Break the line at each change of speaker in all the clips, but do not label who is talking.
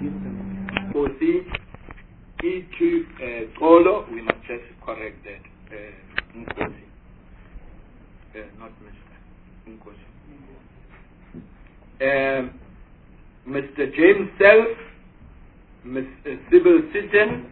OC, E2 Kolo, we must just correct that. Nkosi. Not Mr. Nkosi. Mr. James Self, Ms. Sybil Sitten,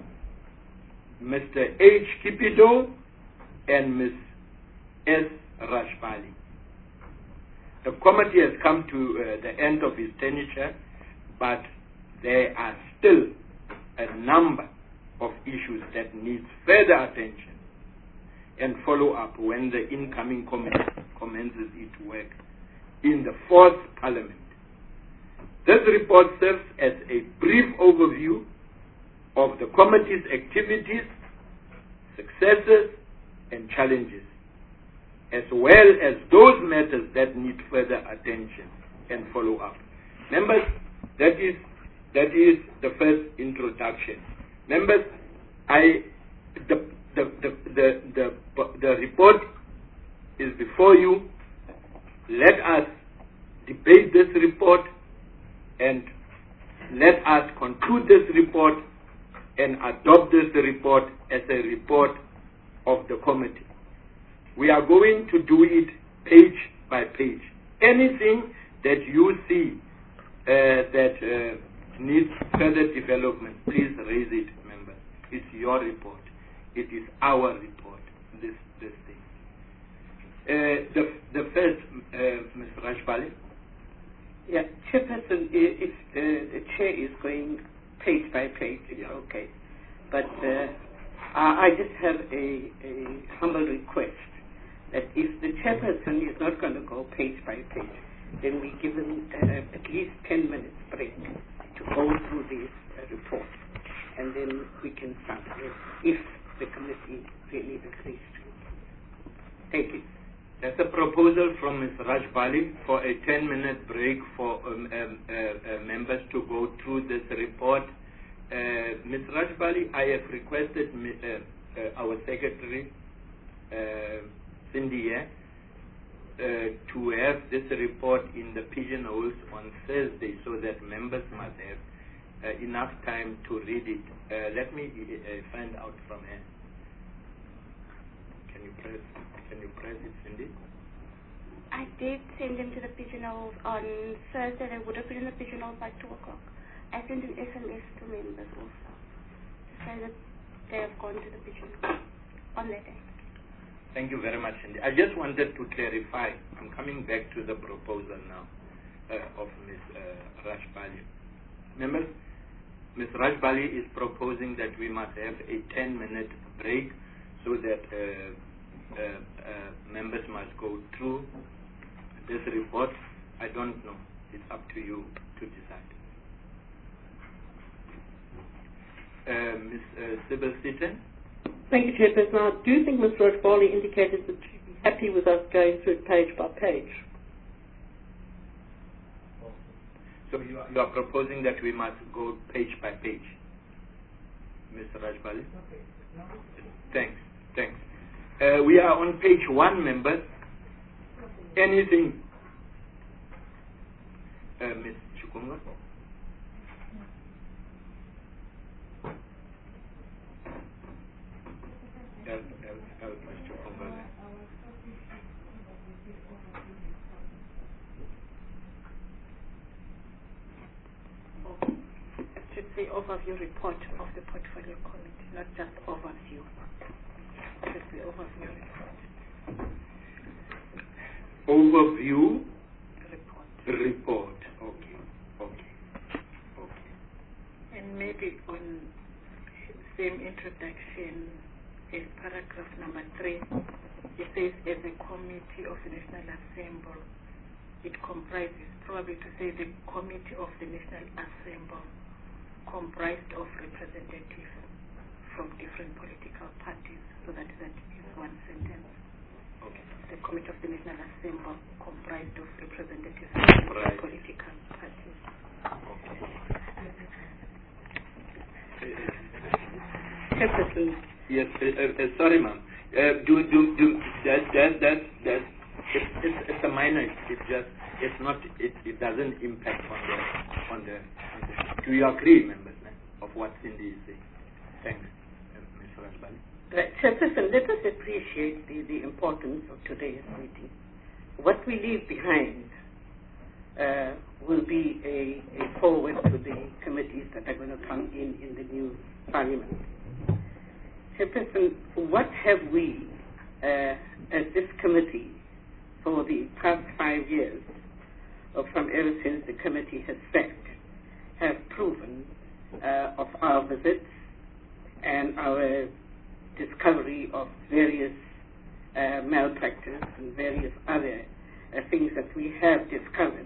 Mr. H. Kipido, and Ms. S. Rajbali. The committee has come to the end of its tenure, but there are still a number of issues that need further attention and follow-up when the incoming committee commences its work in the fourth Parliament. This report serves as a brief overview of the committee's activities, successes, and challenges, as well as those matters that need further attention and follow-up. Members, that is the first introduction. Members, the report is before you. Let us debate this report and let us conclude this report and adopt this report as a report of the committee. We are going to do it page by page. Anything that you see that needs further development, please raise it, members. It's your report. It is our report, this thing. The first, Ms. Rajbali.
Yeah, Chairperson, if the chair is going page by page, it's okay. But I just have a humble request that if the chairperson is not going to go page by page, then we give him at least 10 minutes break to go through this report, and then we can start if the committee really agrees to. Thank you.
That's a proposal from Ms. Rajbali for a 10-minute break for members to go through this report. Ms. Rajbali, I have requested our secretary, Cindy, to have this report in the pigeonholes on Thursday so that members must have enough time to read it. Let me find out from her. Can you press it, Cindy?
I did send them to the pigeonholes on Thursday. They would have been in the pigeonholes by 2 o'clock. I sent an SMS to members also to say that they have gone to the pigeonholes on that day.
Thank you very much, Cindy. I just wanted to clarify. I'm coming back to the proposal now of Ms. Rajbali. Members, Ms. Rajbali is proposing that we must have a 10-minute break so that members must go through this report. I don't know. It's up to you to decide. Ms. Sybil Sitten.
Thank you, Chairperson. I do think Ms. Rajbali indicated that she'd be happy with us going through it page by page.
So you are proposing that we must go page by page, Mr. Rajbali? Thanks. We are on page 1, members. Anything? Ms. Chukunga?
The overview report of the portfolio committee, not just overview. It's the overview report.
Overview report. Okay.
And maybe on same introduction, in paragraph number 3, it says as a committee of the National Assembly, it comprises, probably to say the committee of the National Assembly, comprised of representatives from different political parties, so that is one sentence.
Okay.
The Committee of the National Assembly comprised of representatives from different political parties.
Okay. Yes, sorry, ma'am. It's a minor. It doesn't impact on the Do you agree, members, of what Cindy is saying? Thanks, Mr. Rajbali.
Chairperson, let us appreciate the importance of today's meeting. What we leave behind will be a forward to the committees that are going to come in the new parliament. Chairperson, what have we, as this committee, for the past 5 years, or from ever since the committee has sat, have proven of our visits and our discovery of various malpractice and various other things that we have discovered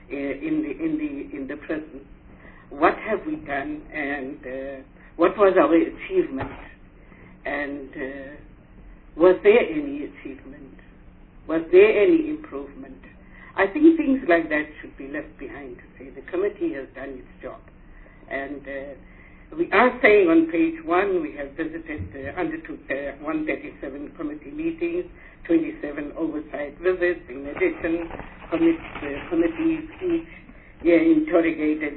in the prison. What have we done, and what was our achievement, and was there any achievement? Was there any improvement? I think things like that should be left behind to say the committee has done its job. And we are saying on page 1 we have visited, undertook 137 committee meetings, 27 oversight visits. In addition, committees each year interrogated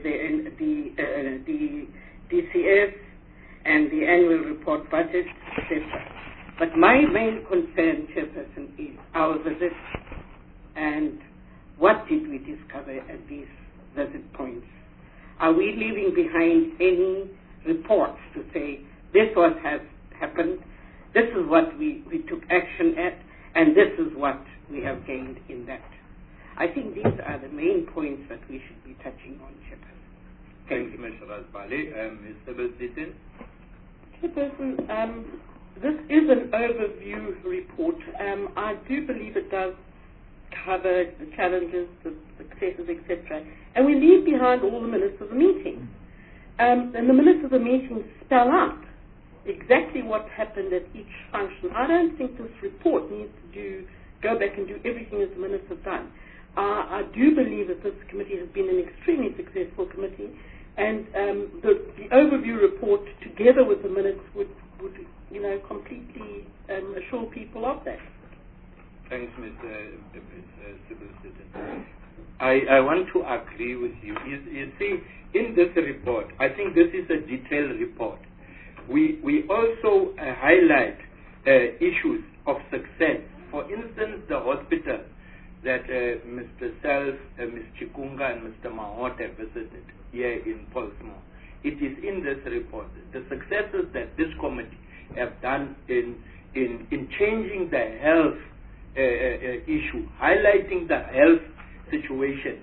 the DCS and the annual report budget, etc. But my main concern, Chairperson, is our visits and what did we discover at these visit points. Are we leaving behind any reports to say this has happened, this is what we took action at, and this is what we have gained in that? I think these are the main points that we should be touching on, Chairperson.
Thank you, Mr. Rajbali. Mr. Bilsitin.
Chairperson, this is an overview report. I do believe it does cover the challenges, the successes, etc. And we leave behind all the minutes of the meeting. And the minutes of the meeting spell out exactly what happened at each function. I don't think this report needs to go back and do everything as the minutes have done. I do believe that this committee has been an extremely successful committee, and the overview report together with the minutes would completely assure people of that.
Thanks, Mr. Sibilsitin. I want to agree with you. You see, in this report, I think this is a detailed report. We also highlight issues of success. For instance, the hospital that Mr. Self, Ms. Chikunga, and Mr. Mahote visited here in Portsmouth. It is in this report. The successes that this committee have done in changing the health issue, highlighting the health situation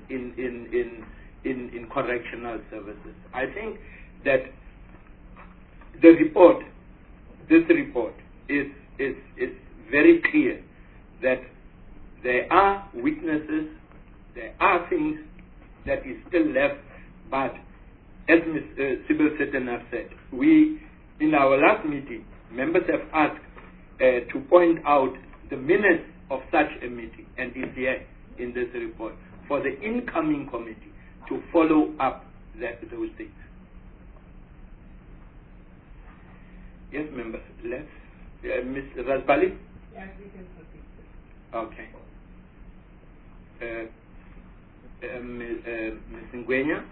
in correctional services. I think that this report is very clear that there are weaknesses, there are things that is still left, but as Ms. Sibilsitin has said, we, in our last meeting, members have asked to point out the minutes of such a meeting, and is here in this report, for the incoming committee to follow up those things. Yes, members, let's. Ms. Rajbali?
Yes, we can proceed.
Okay. Ms. Ngwenya?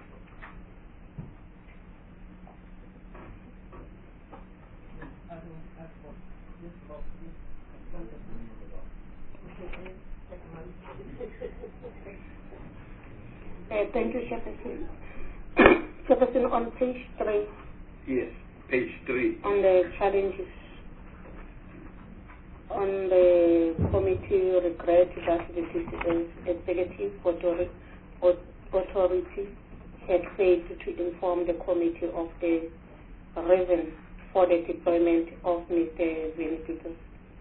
Thank you, Chairperson. Chairperson, on page 3.
Yes, page 3.
On the challenges. On the committee regret that the executive authority had failed to inform the committee of the reason for the deployment of Mr. Veneditos.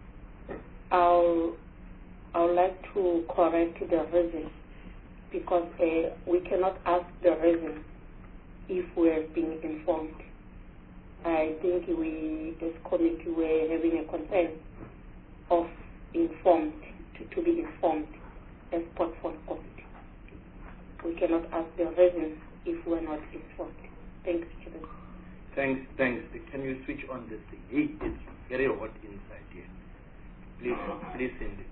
I would like to correct the reason, because we cannot ask the reason if we are being informed. I think we, as committee, were having a concern of informed, to be informed as portfolio committee. We cannot ask the reason if we are not informed. Thanks, Chairman.
Thanks. Can you switch on this thing? It's very hot inside here. Please, Cindy.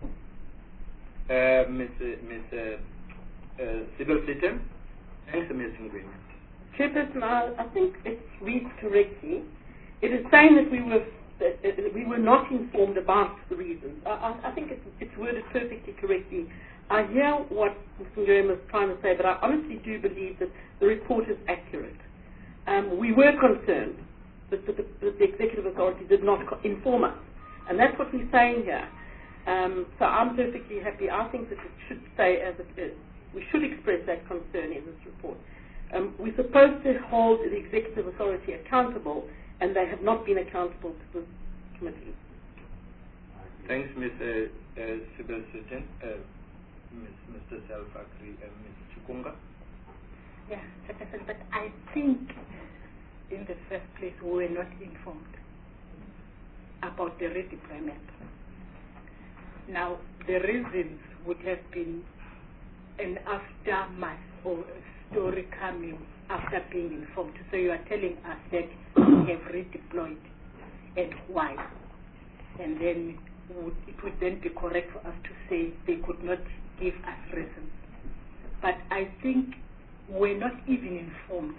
Ms. Sibilsitin. Thanks, Ms. Ngwenya.
Chairperson, I think it reads correctly. It is saying that we were not informed about the reasons. I think it's worded perfectly correctly. I hear what Mr. Nguema is trying to say, but I honestly do believe that the report is accurate. We were concerned that the executive authority did not inform us, and that's what we're saying here. So I'm perfectly happy. I think that it should stay as it is. We should express that concern in this report. We're supposed to hold the executive authority accountable, and they have not been accountable to this committee.
Thanks, Ms. Sybil Sutton. Mr. Self-Agri, Ms. Chikunga.
Yeah, but I think in the first place we were not informed about the redeployment. Now, the reasons would have been an aftermath or a story coming after being informed. So you are telling us that we have redeployed and why. And then it would then be correct for us to say they could not give us reasons. But I think we're not even informed.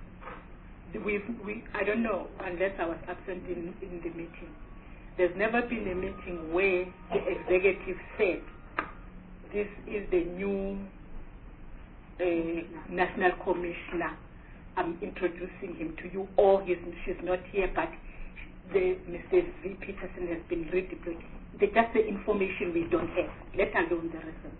I don't know, unless I was absent in the meeting. There's never been a meeting where the executive said, this is the new national commissioner. I'm introducing him to you, or she's not here, but Mrs. V. Peterson has been redeployed. That's the information we don't have, let alone the reasons.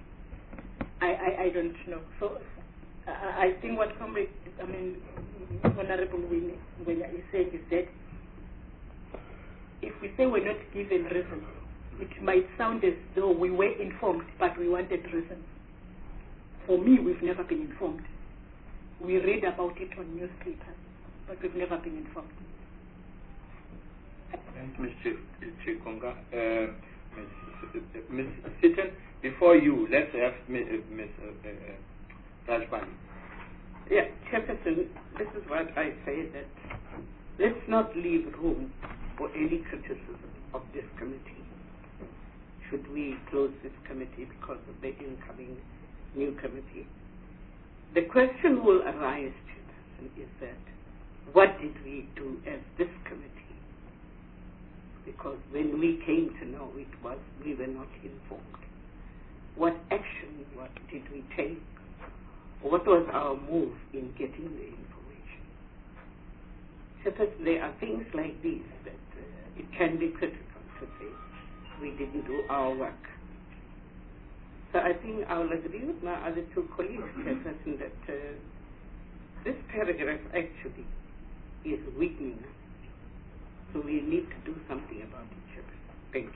I don't know. So I think what Honorable Winnie is saying is that if we say we're not given reasons, it might sound as though we were informed, but we wanted reasons. For me, we've never been informed. We read about it on newspapers, but we've never been informed.
Thanks, Ms. Chikunga. Ms. Sitton, before you, let's have Ms. Rajbali.
Yeah, Chairperson, this is what I say, that let's not leave room for any criticism of this committee. Should we close this committee because of the incoming new committee? The question will arise, Chairperson, is that what did we do as this committee? Because when we came to know it was, we were not informed. What action did we take? What was our move in getting the information? Chairperson, there are things like these that it can be critical to say we didn't do our work. So I think I will agree with my other two colleagues, Chairperson, that this paragraph actually is weakening us. So we need to do something about it, Chairperson. Thank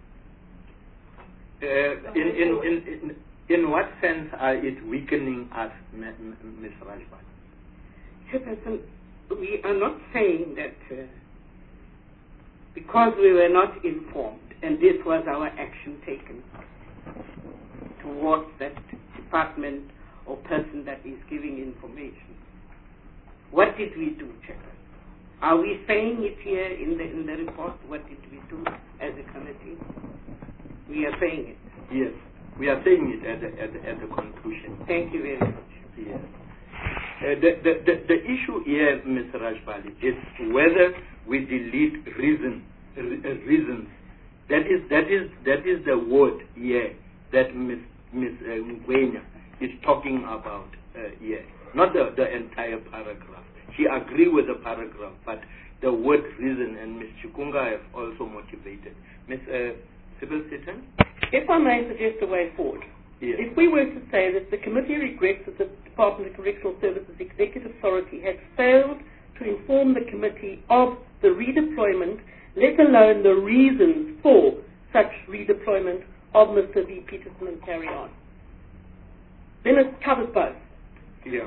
you. In what sense are it weakening us, Ms. Rajbali? Chairperson, we are not saying that because we were not informed, and this was our action taken towards that department or person that is giving information. What did we do, Chairperson? Are we saying it here in the report? What did we do as a committee? We are saying it.
Yes, we are saying it at the conclusion.
Thank you very much.
Yes. The issue here, Ms. Rajbali, is whether we delete reasons. That is the word here that Ms. Nguema is talking about here, not the entire paragraph. She agreed with the paragraph, but the word reason, and Ms. Chikunga have also motivated. Ms. Sybil Sitton?
If I may suggest a way forward.
Yes.
If we were to say that the committee regrets that the Department of Correctional Services Executive Authority had failed to inform the committee of the redeployment, let alone the reasons for such redeployment of Mr. V. Peterson and carry on. Then it covers both.
Yeah.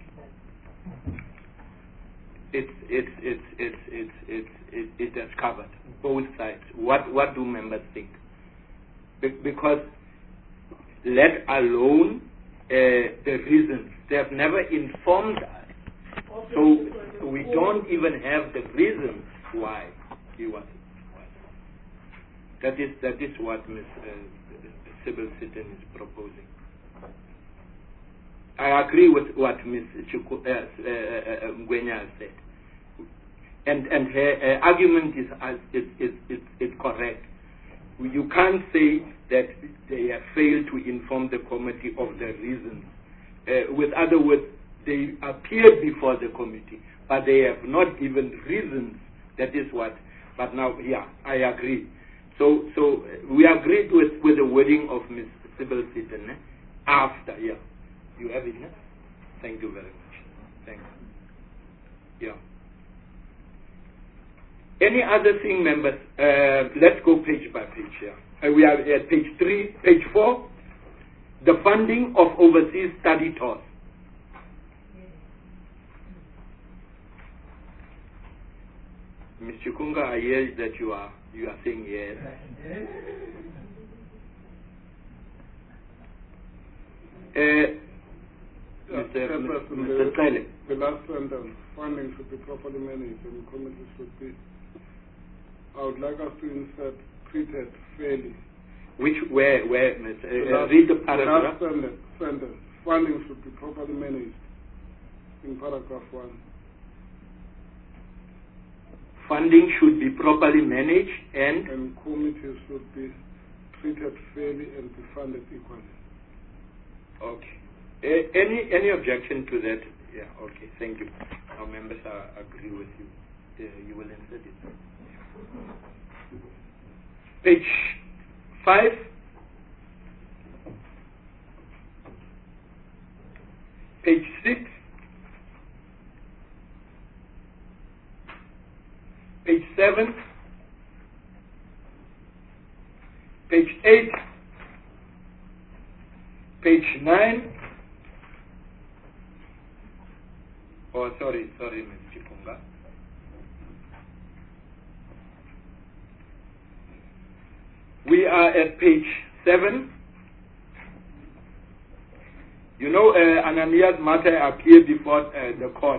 It has covered both sides. What do members think? Because let alone the reasons, they have never informed us, so we don't even have the reasons why he was. That is what Ms. Sybil Sitton is proposing. I agree with what Ms. Ngwenya has said, and her argument is correct. You can't say that they have failed to inform the committee of the reasons. With other words, they appeared before the committee, but they have not given reasons. That is what. But now, yeah, I agree. So we agreed with the wording of Ms. Sybil Sitten after. Yeah, you have it. Yeah? Thank you very much. Thanks. Yeah. Any other thing, members? Let's go page by page here. We are at page 3, page 4. The funding of overseas study tours. Ms. Chikunga, I hear that you are saying yes. Mr. Tele.
The last sentence, funding should be properly managed and the committee should be. I would like us to insert treated fairly.
Where, Mr. Read the paragraph.
The last sentence, funding should be properly managed in paragraph 1.
Funding should be properly managed and
committees should be treated fairly and be funded equally.
Okay. Any objection to that? Yeah, okay, thank you. Our members agree with you. You will insert it. Page 5. Page 6. Page 7. Page 8. Page 9. Oh, sorry, Ms. Chikunga. We are at page 7. You know, Ananias Mata appeared before the court.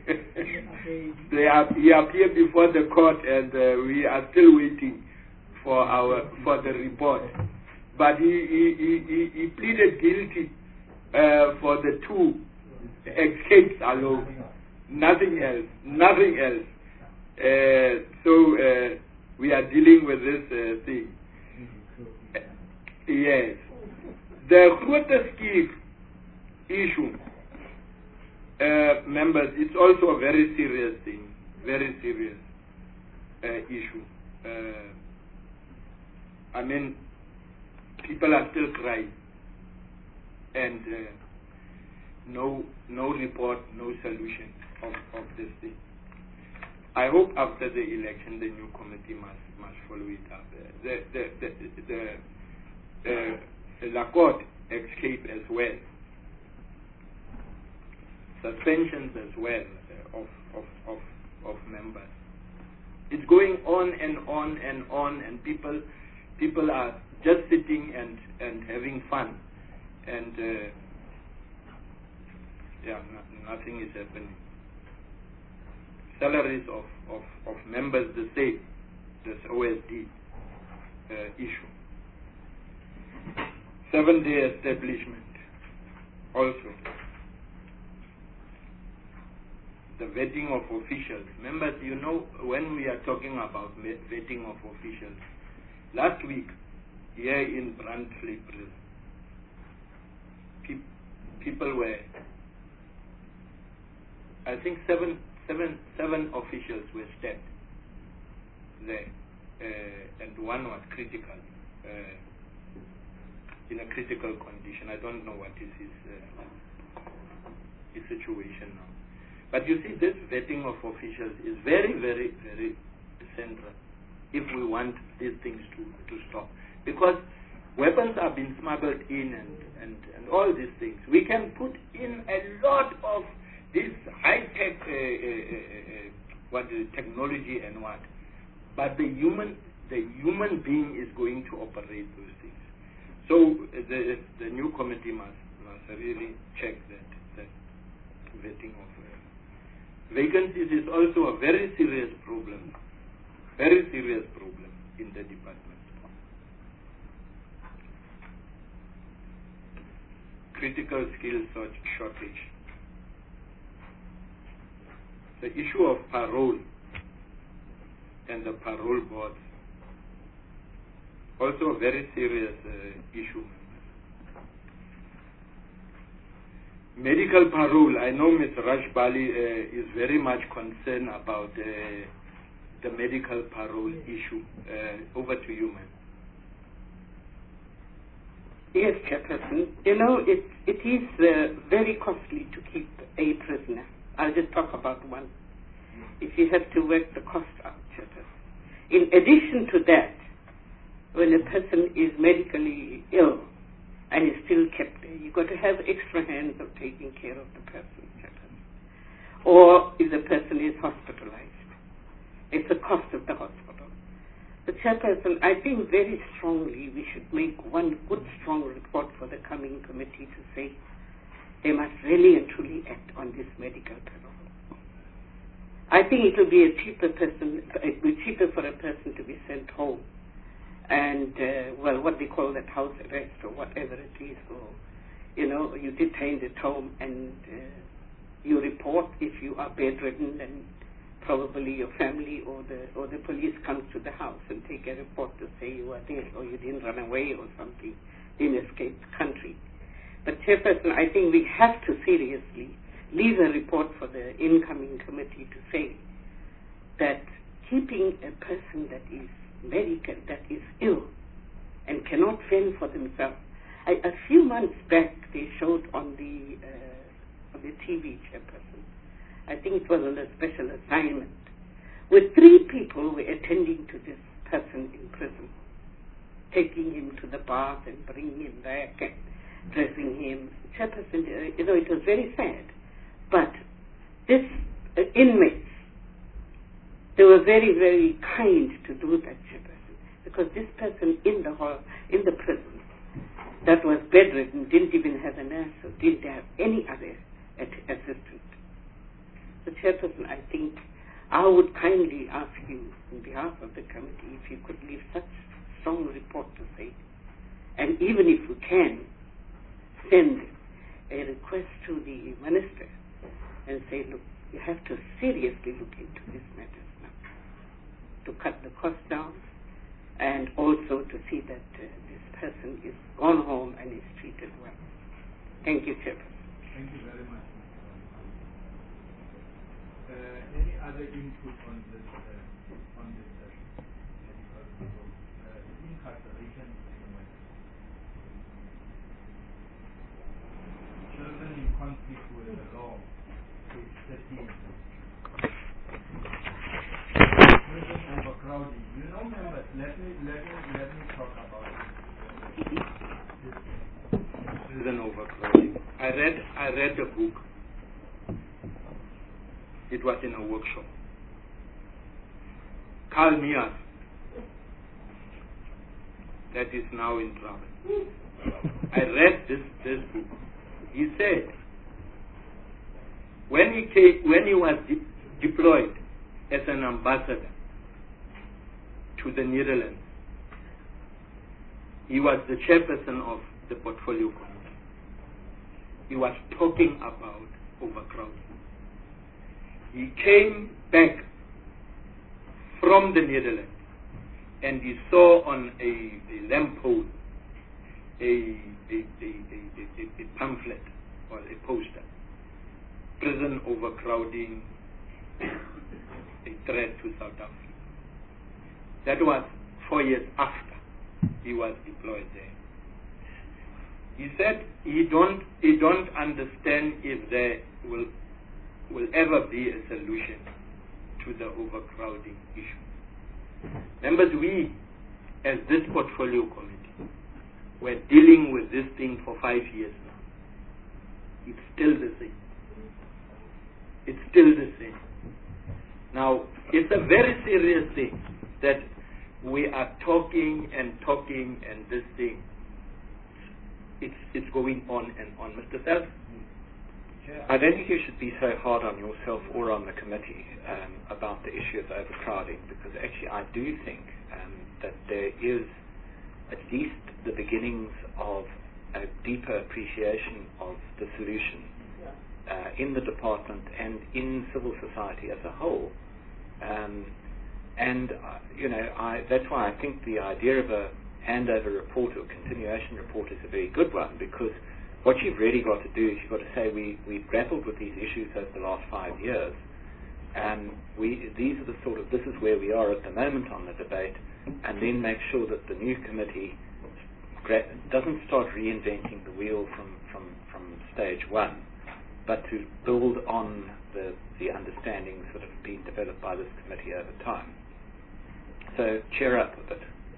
He appeared before the court, and we are still waiting for the report. But he pleaded guilty for the 2 escapes alone. Nothing else. So we are dealing with this thing. Yes. The Grooteskiep issue, members, it's also a very serious thing. Very serious issue. I mean, people are still crying. And no report, no solution of this thing. I hope after the election the new committee must follow it up. The Lacote escape as well. Suspensions as well of members. It's going on and on and on, and people are just sitting and having fun, and nothing is happening. Salaries of members the same. This OSD issue. 7-day establishment also. The vetting of officials. Members, you know, when we are talking about vetting of officials, last week here in Brandfleet prison, people were, I think seven officials were stabbed there, and one was critical, in a critical condition. I don't know what is his situation now. But you see, this vetting of officials is very, very, very central if we want these things to stop. Because weapons are being smuggled in and all these things. We can put in a lot of this high-tech technology and what. But the human being is going to operate those things. So the new committee must really check that vetting of vacancies is also a very serious problem in the department. critical skills shortage. The issue of parole and the parole boards, also a very serious issue. Medical parole, I know Ms. Rajbali is very much concerned about the medical parole issue. Over to you, ma'am.
Yes, Chairperson. You know, it is very costly to keep a prisoner. I'll just talk about one. If you have to work the cost out, Chairperson. In addition to that, when a person is medically ill and is still kept there, you've got to have extra hands of taking care of the person, Chairperson. Or if the person is hospitalized, it's the cost of the hospital. The Chairperson, I think very strongly we should make one good, strong report for the coming committee to say they must really and truly act on this medical parole. I think it will be cheaper for a person to be sent home and, what they call that house arrest or whatever it is, or, you detained at home and you report if you are bedridden, and probably your family or the police comes to the house and take a report to say you are dead or you didn't run away or something, didn't escape the country. But Chairperson, I think we have to seriously leave a report for the incoming committee to say that keeping a person that is medical, that is ill and cannot fend for themselves. A few months back they showed on the TV, Chairperson, I think it was on a special assignment, where 3 people were attending to this person in prison, taking him to the bath and bringing him back and dressing him. Chairperson, it was very sad. But this inmates, they were very, very kind to do that, Chairperson, because this person in the prison that was bedridden didn't even have a nurse or didn't have any other assistant. So, Chairperson, I think I would kindly ask you, on behalf of the committee, if you could leave such strong report to say, and even if you can, send a request to the minister and say, look, you have to seriously look into these matters now, to cut the cost down, and also to see that this person is gone home and is treated well. Thank you, Chairperson.
Thank you very much. Any other input on this session? Incarceration in West. Children in conflict with the law, page 13. Prison overcrowding. You know, members, let me talk about this.
Prison overcrowding. I read the book. It was in a workshop. Carl Mias, that is now in trouble. I read this book. He said, when he was deployed as an ambassador to the Netherlands, he was the chairperson of the portfolio committee. He was talking about overcrowding. He came back from the Netherlands and he saw on a lamppost a pamphlet or a poster, prison overcrowding, a threat to South Africa. That was 4 years after he was deployed there. He said he don't understand if there will ever be a solution to the overcrowding issue. Members, we, as this portfolio committee, were dealing with this thing for 5 years now. It's still the same. It's still the same. Now, it's a very serious thing that we are talking and this thing, it's going on and on. Mr. Self?
I don't think you should be so hard on yourself or on the committee about the issue of overcrowding, because actually I do think that there is at least the beginnings of a deeper appreciation of the solution in the department and in civil society as a whole. That's why I think the idea of a handover report or continuation report is a very good one, because what you've really got to do is you've got to say we've grappled with these issues over the last 5 years. This is where we are at the moment on the debate, and then make sure that the new committee doesn't start reinventing the wheel from stage one, but to build on the understanding sort of being developed by this committee over time. So cheer up a bit.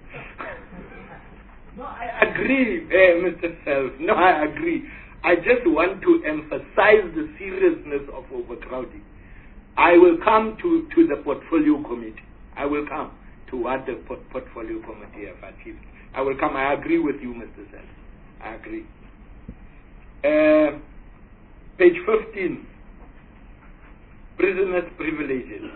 No, I agree, Mr. Self. No, I agree. I just want to emphasize the seriousness of overcrowding. I will come to the portfolio committee. I will come to what the portfolio committee have achieved. I will come. I agree with you, Mr. Self. I agree. Page 15. Prisoners' privileges.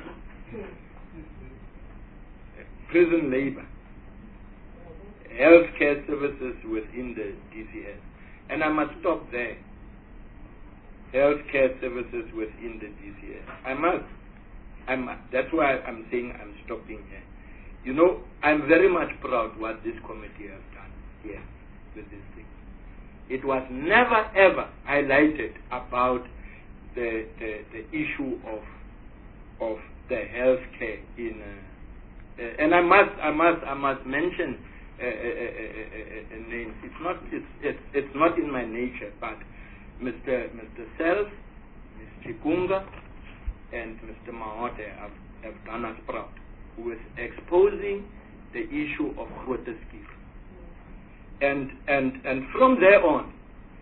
Prison labor. Healthcare services within the DCS. And I must stop there. Healthcare services within the DCS. I must. That's why I'm saying I'm stopping here. You know, I'm very much proud what this committee has done here with this thing. It was never ever highlighted about the issue of the healthcare in. And I must mention names. It's not in my nature, but Mr. Self, Ms. Chikunga, and Mr. Mahote have done us proud with exposing the issue of Groteskir. And from there on,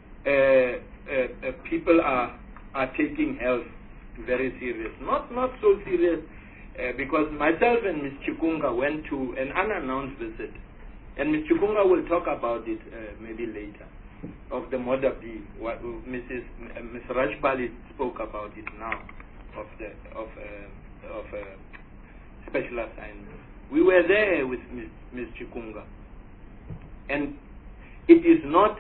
people are taking health very serious. Not so serious, because myself and Ms. Chikunga went to an unannounced visit, and Ms. Chikunga will talk about it maybe later, of the Mother B. What Ms. Rajpali spoke about it now, of special assignments. We were there with Ms. Chikunga, and it is not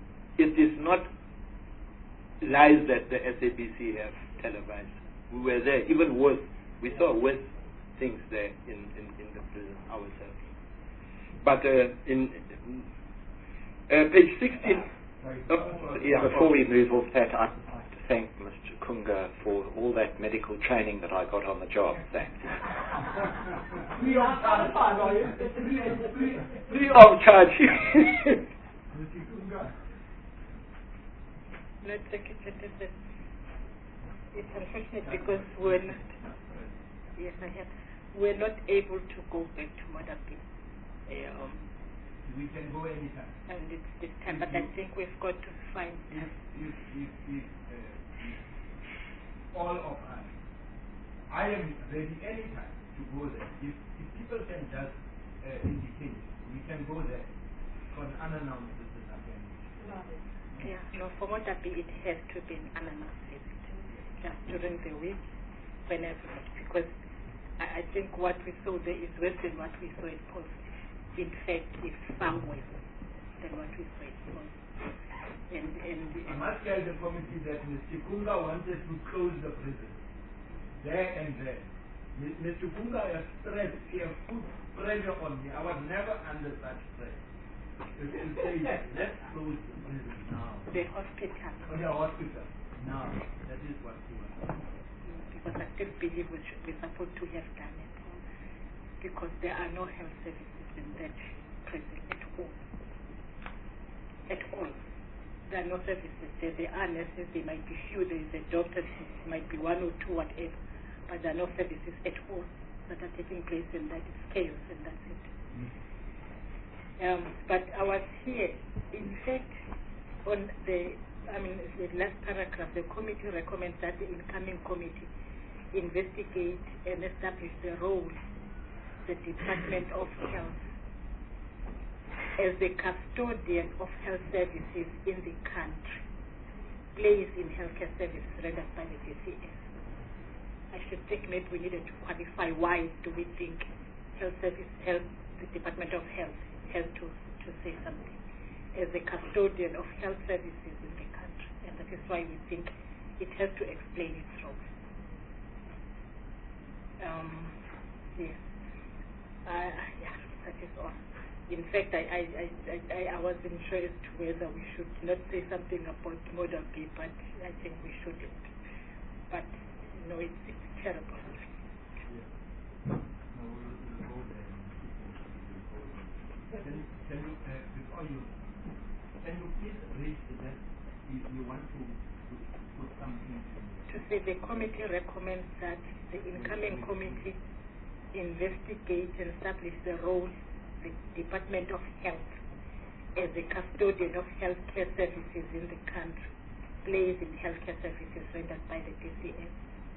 lies that the SABC have televised. We were there, even worse. We saw worse things there in the prison ourselves. But in page 16.
Before we move off that, I'd like to thank Mr. Kunga for all that medical training that I got on the job. Thanks.
Free of charge.
It's unfortunate because we're not able to go back to Madapi.
We can go anytime.
And it's this time, but I think we've got to find
if all of us, I am ready anytime to go there. If people can just indicate, we can go there for an unannounced visit again.
Yeah, no, for Madapi it has to be an unannounced visit, just during the week, whenever, because I think what we saw there is worse than what we saw in Post. In fact, it's far worse than what we saw in Post.
I must tell the committee that Ms. Chikunga wanted to close the prison there and there. Ms. Chikunga has stressed, she has put pressure on me. I was never under such stress. You say, let's close the prison now.
The hospital.
Oh, the hospital. Now, that is what we want.
Because I still believe we're supposed to have done it. Because there are no health services in that prison at all. At all. There are no services there. There are nurses, there might be few, there is a doctor, there might be one or two, whatever. But there are no services at all that are taking place, and that is chaos, and that's it. But I was here, in fact, on the last paragraph, the committee recommends that the incoming committee investigate and establish the role the Department of Health as the custodian of health services in the country plays in healthcare services rendered by the DCS. I should think maybe we needed to qualify why do we think the Department of Health has to say something. as a custodian of health services in the country, and that is why we think it has to explain its role. Yes. Yeah, that is all. In fact, I wasn't sure as to whether we should not say something about model B, but I think we shouldn't. But, you know, it's terrible.
Can you please read that you want to put something
to say the committee recommends that the incoming committee investigate and establish the role the Department of Health as a custodian of healthcare services in the country plays in healthcare services rendered by the DCS.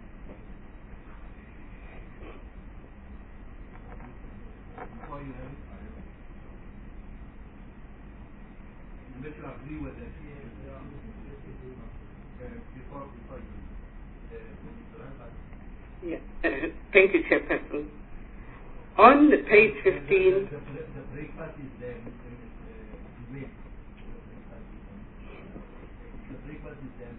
Before you have it, unless you agree with it, before you
yeah. Thank you, Chairperson. On page 15,
the breakfast is there. The breakfast is there.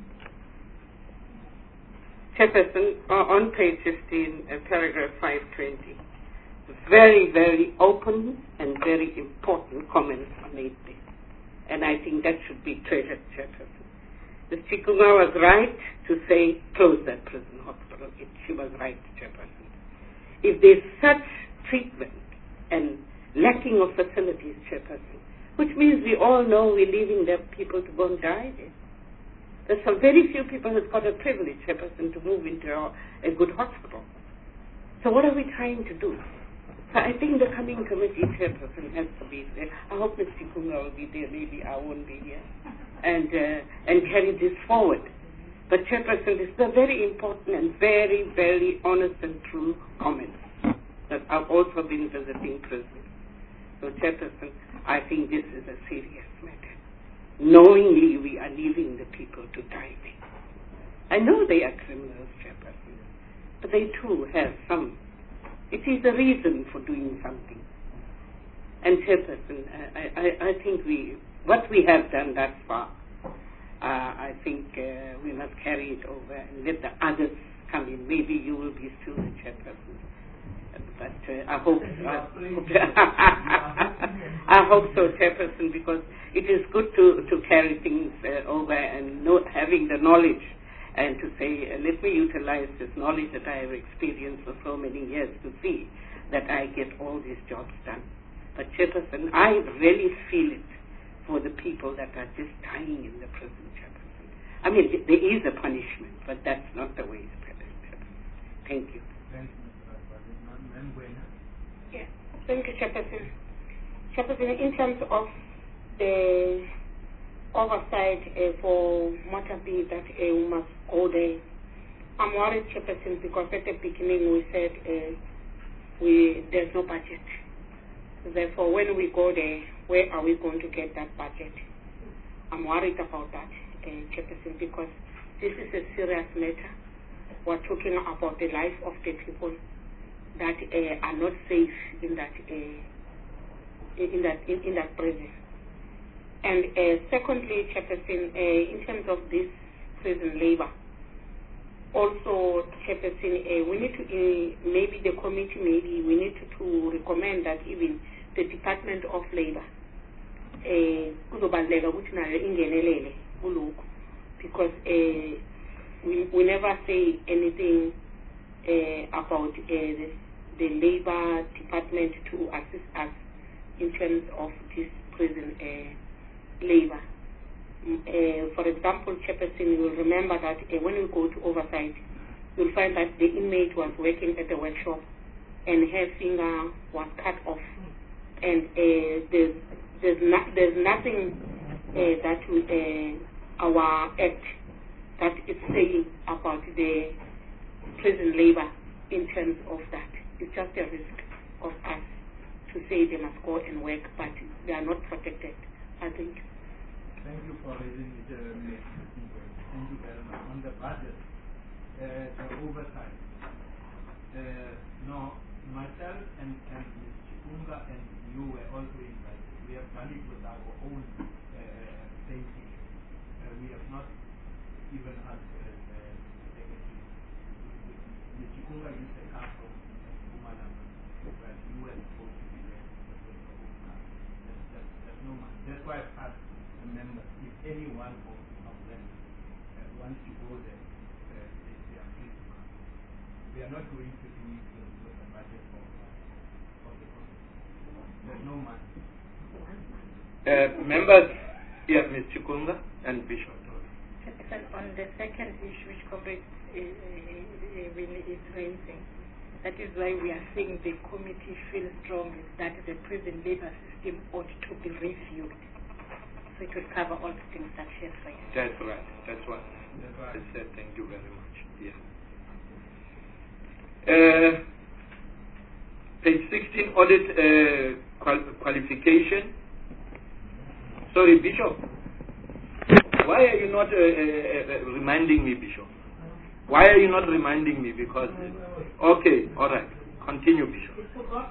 Chairperson, on page 15, paragraph 520, very, very open and very important comments are made there. And I think that should be treasured, Chairperson. Ms. Chikunga was right to say close that prison hospital. She was right, Chairperson. If there's such treatment and lacking of facilities, Chairperson, which means we all know we're leaving the people to go and die there. There's some very few people who've got a privilege, Chairperson, to move into a good hospital. So what are we trying to do? So I think the coming committee chairperson has to be there. I hope Ms. Chikunga will be there. Maybe I won't be here. And carry this forward. But Chairperson, this is a very important and very, very honest and true comment that I've also been visiting prisons. So Chairperson, I think this is a serious matter. Knowingly we are leaving the people to die there. I know they are criminals, Chairperson, but they too have some. It is a reason for doing something. And Chairperson, I think what we have done thus far, I think we must carry it over and let the others come in. Maybe you will be still the Chairperson. But I hope I hope so, Chairperson, because it is good to carry things over and having the knowledge and to say, let me utilize this knowledge that I have experienced for so many years to see that I get all these jobs done. But Chairperson, I really feel it for the people that are just dying in the prison, Chairperson. I mean, there is a punishment, but that's not the way it's Chairperson. Thank you.
Yeah. Thank you, Chairperson. Chairperson, in terms of the oversight for Matter B that we must go there, I'm worried, Chairperson, because at the beginning we said there's no budget. Therefore, when we go there, where are we going to get that budget? I'm worried about that, Chairperson, because this is a serious matter. We're talking about the life of the people that are not safe in that prison. And secondly, Chairperson, in terms of this prison labor, also, Chairperson, we need to maybe the committee we need to recommend that even the Department of Labor because we never say anything about the Labor Department to assist us in terms of this prison labor. For example, Chairperson, you will remember that when we go to oversight, you'll find that the inmate was working at the workshop and her finger was cut off. And there's nothing that our act that is saying about the prison labor in terms of that. It's just a risk of us to say they must go and work, but they are not protected, I think.
Thank you for raising it. Thank you very much. On the budget, the oversight. No, myself and Ms. Chikunga and you were also invited. We we have done it with our own thinking. We have not even asked the Chikunga used to come from Mpumalanga, but you were supposed to be there. There's no man. That's why I've asked the members if any one of them wants to go there, they are free to come. We are not going to do it with the budget of the country. There's no man.
Members, yes, Ms. Chikunga and Bishop.
On the second issue which Comrade Winnie is raising, that is why we are saying the committee feels strongly that the prison labor system ought to be reviewed. So it will cover all the things that she has raised.
That's right. That's what I said. Thank you very much. Yeah. Page 16, audit qualification. Sorry, Bishop. Why are you not reminding me, Bishop? Why are you not reminding me? Because okay, all right. Continue, Bishop.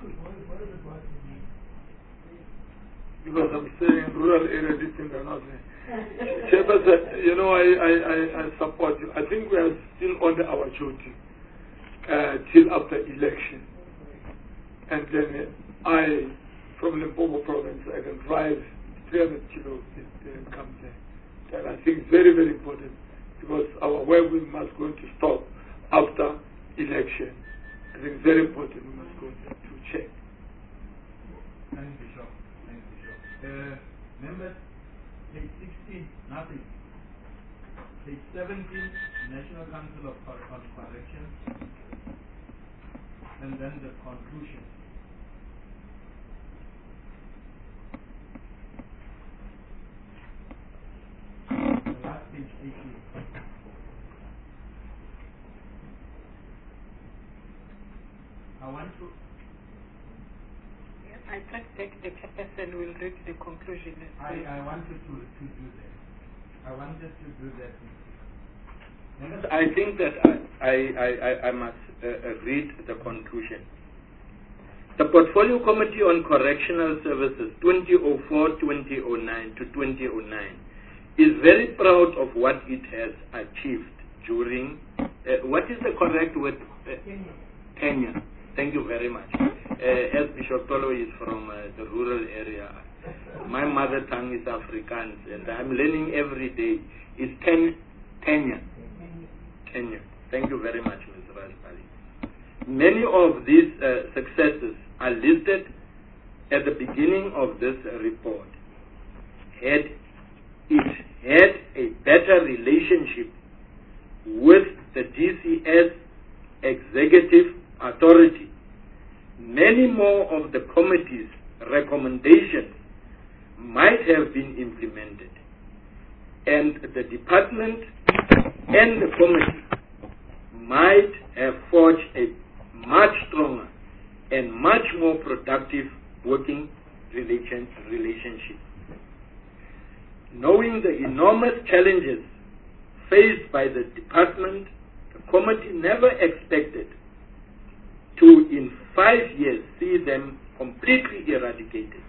Because I'm saying rural area, this thing are not there. You know, I support you. I think we are still under our duty till after election. And then I, from Limpopo province, I can drive 300 kilos and come there. And I think it's very, very important because our work we must going to stop after election. I think it's very important we must go to check.
Thank you, Bishop. Members, page 16, nothing. Page 17, National Council of Corrections. And then the conclusion. The last page, 18. I want to.
I trust that the person will read the conclusion.
I wanted to do that. I wanted to do that.
I think that I must read the conclusion. The Portfolio Committee on Correctional Services 2004-2009 to 2009 is very proud of what it has achieved during, what is the correct word? Tenure. Thank you very much. As Bishop Tolo is from the rural area, my mother tongue is Afrikaans, and I'm learning every day. It's tenure. Thank you very much, Ms. Rajpali. Many of these successes are listed at the beginning of this report. Had it had a better relationship with the DCS executive authority, many more of the committee's recommendations might have been implemented, and the department and the committee might have forged a much stronger and much more productive working relationship. Knowing the enormous challenges faced by the department, the committee never expected to, in 5 years, see them completely eradicated.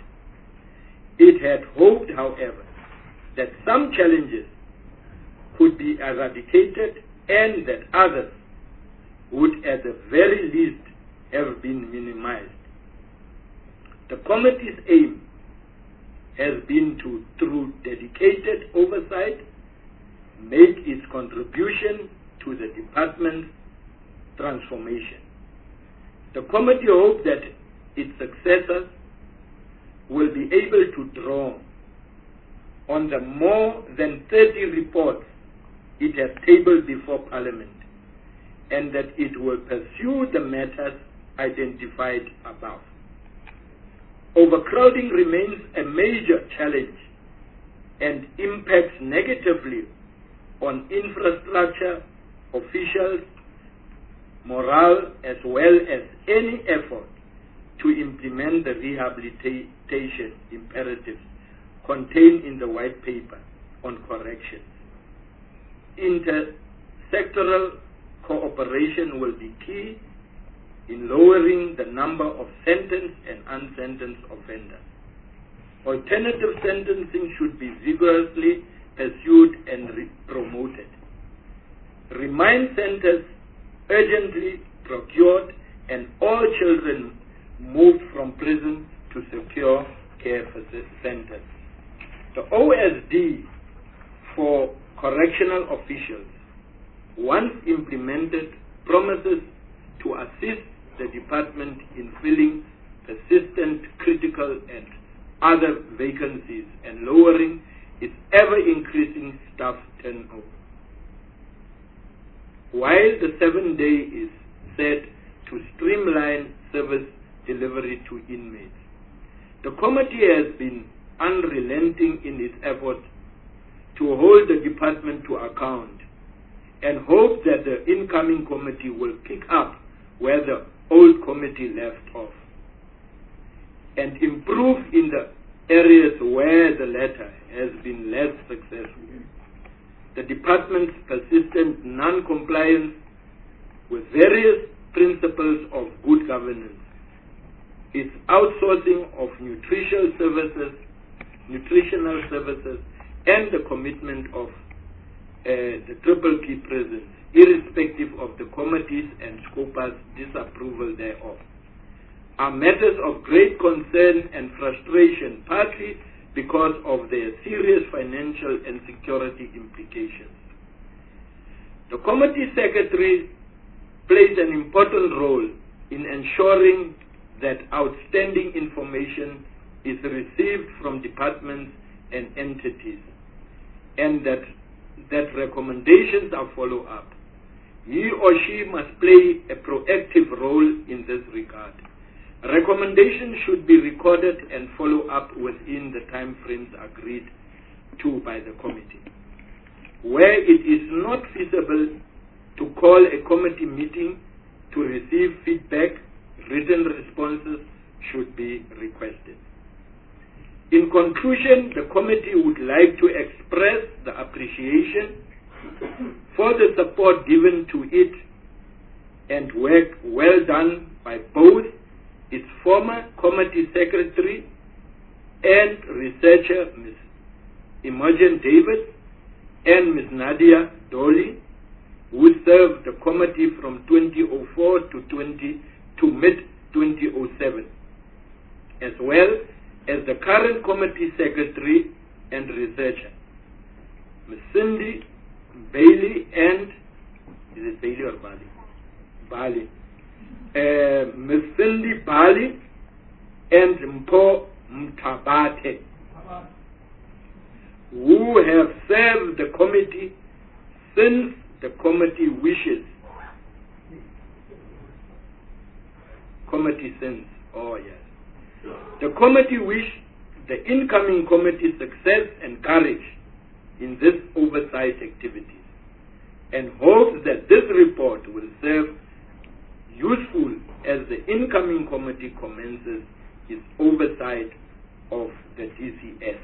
It had hoped, however, that some challenges could be eradicated and that others would at the very least have been minimized. The committee's aim has been to, through dedicated oversight, make its contribution to the department's transformation. The committee hopes that its successors will be able to draw on the more than 30 reports it has tabled before Parliament, and that it will pursue the matters identified above. Overcrowding remains a major challenge and impacts negatively on infrastructure, officials, morale, as well as any effort to implement the rehabilitation imperatives contained in the white paper on corrections. Intersectoral cooperation will be key in lowering the number of sentenced and unsentenced offenders. Alternative sentencing should be vigorously pursued and promoted. Remand centers urgently procured and all children moved from prison to secure care centers. The OSD for correctional officials, once implemented, promises to assist the department in filling persistent, critical, and other vacancies and lowering its ever-increasing staff turnover. While the 7-day is set to streamline service delivery to inmates, the committee has been unrelenting in its efforts to hold the department to account and hope that the incoming committee will pick up where the old committee left off and improve in the areas where the latter has been less successful. The department's persistent non-compliance with various principles of good governance, its outsourcing of nutritional services, and the commitment of the Triple P prisons, irrespective of the committee's and Scopa's disapproval thereof, are matters of great concern and frustration, partly because of their serious financial and security implications. The committee secretary plays an important role in ensuring that outstanding information is received from departments and entities, and that recommendations are followed up. He or she must play a proactive role in this regard. Recommendations should be recorded and followed up within the time frames agreed to by the committee. Where it is not feasible to call a committee meeting to receive feedback, written responses should be requested. In conclusion, the committee would like to express the appreciation for the support given to it and work well done by both its former committee secretary and researcher, Ms. Imogen Davis, and Ms. Nadia Dolly, who served the committee from 2004 to mid-2007, as well as the current committee secretary and researcher, Ms. Cindy Bailey and, is it Bailey or Bali? Bali. Ms. Cindy Bali and Mpo Mtabate, who have served the committee since the committee wishes. Committee since, oh yes. The committee wish the incoming committee success and courage in this oversight activities and hopes that this report will serve useful as the incoming committee commences its oversight of the DCS.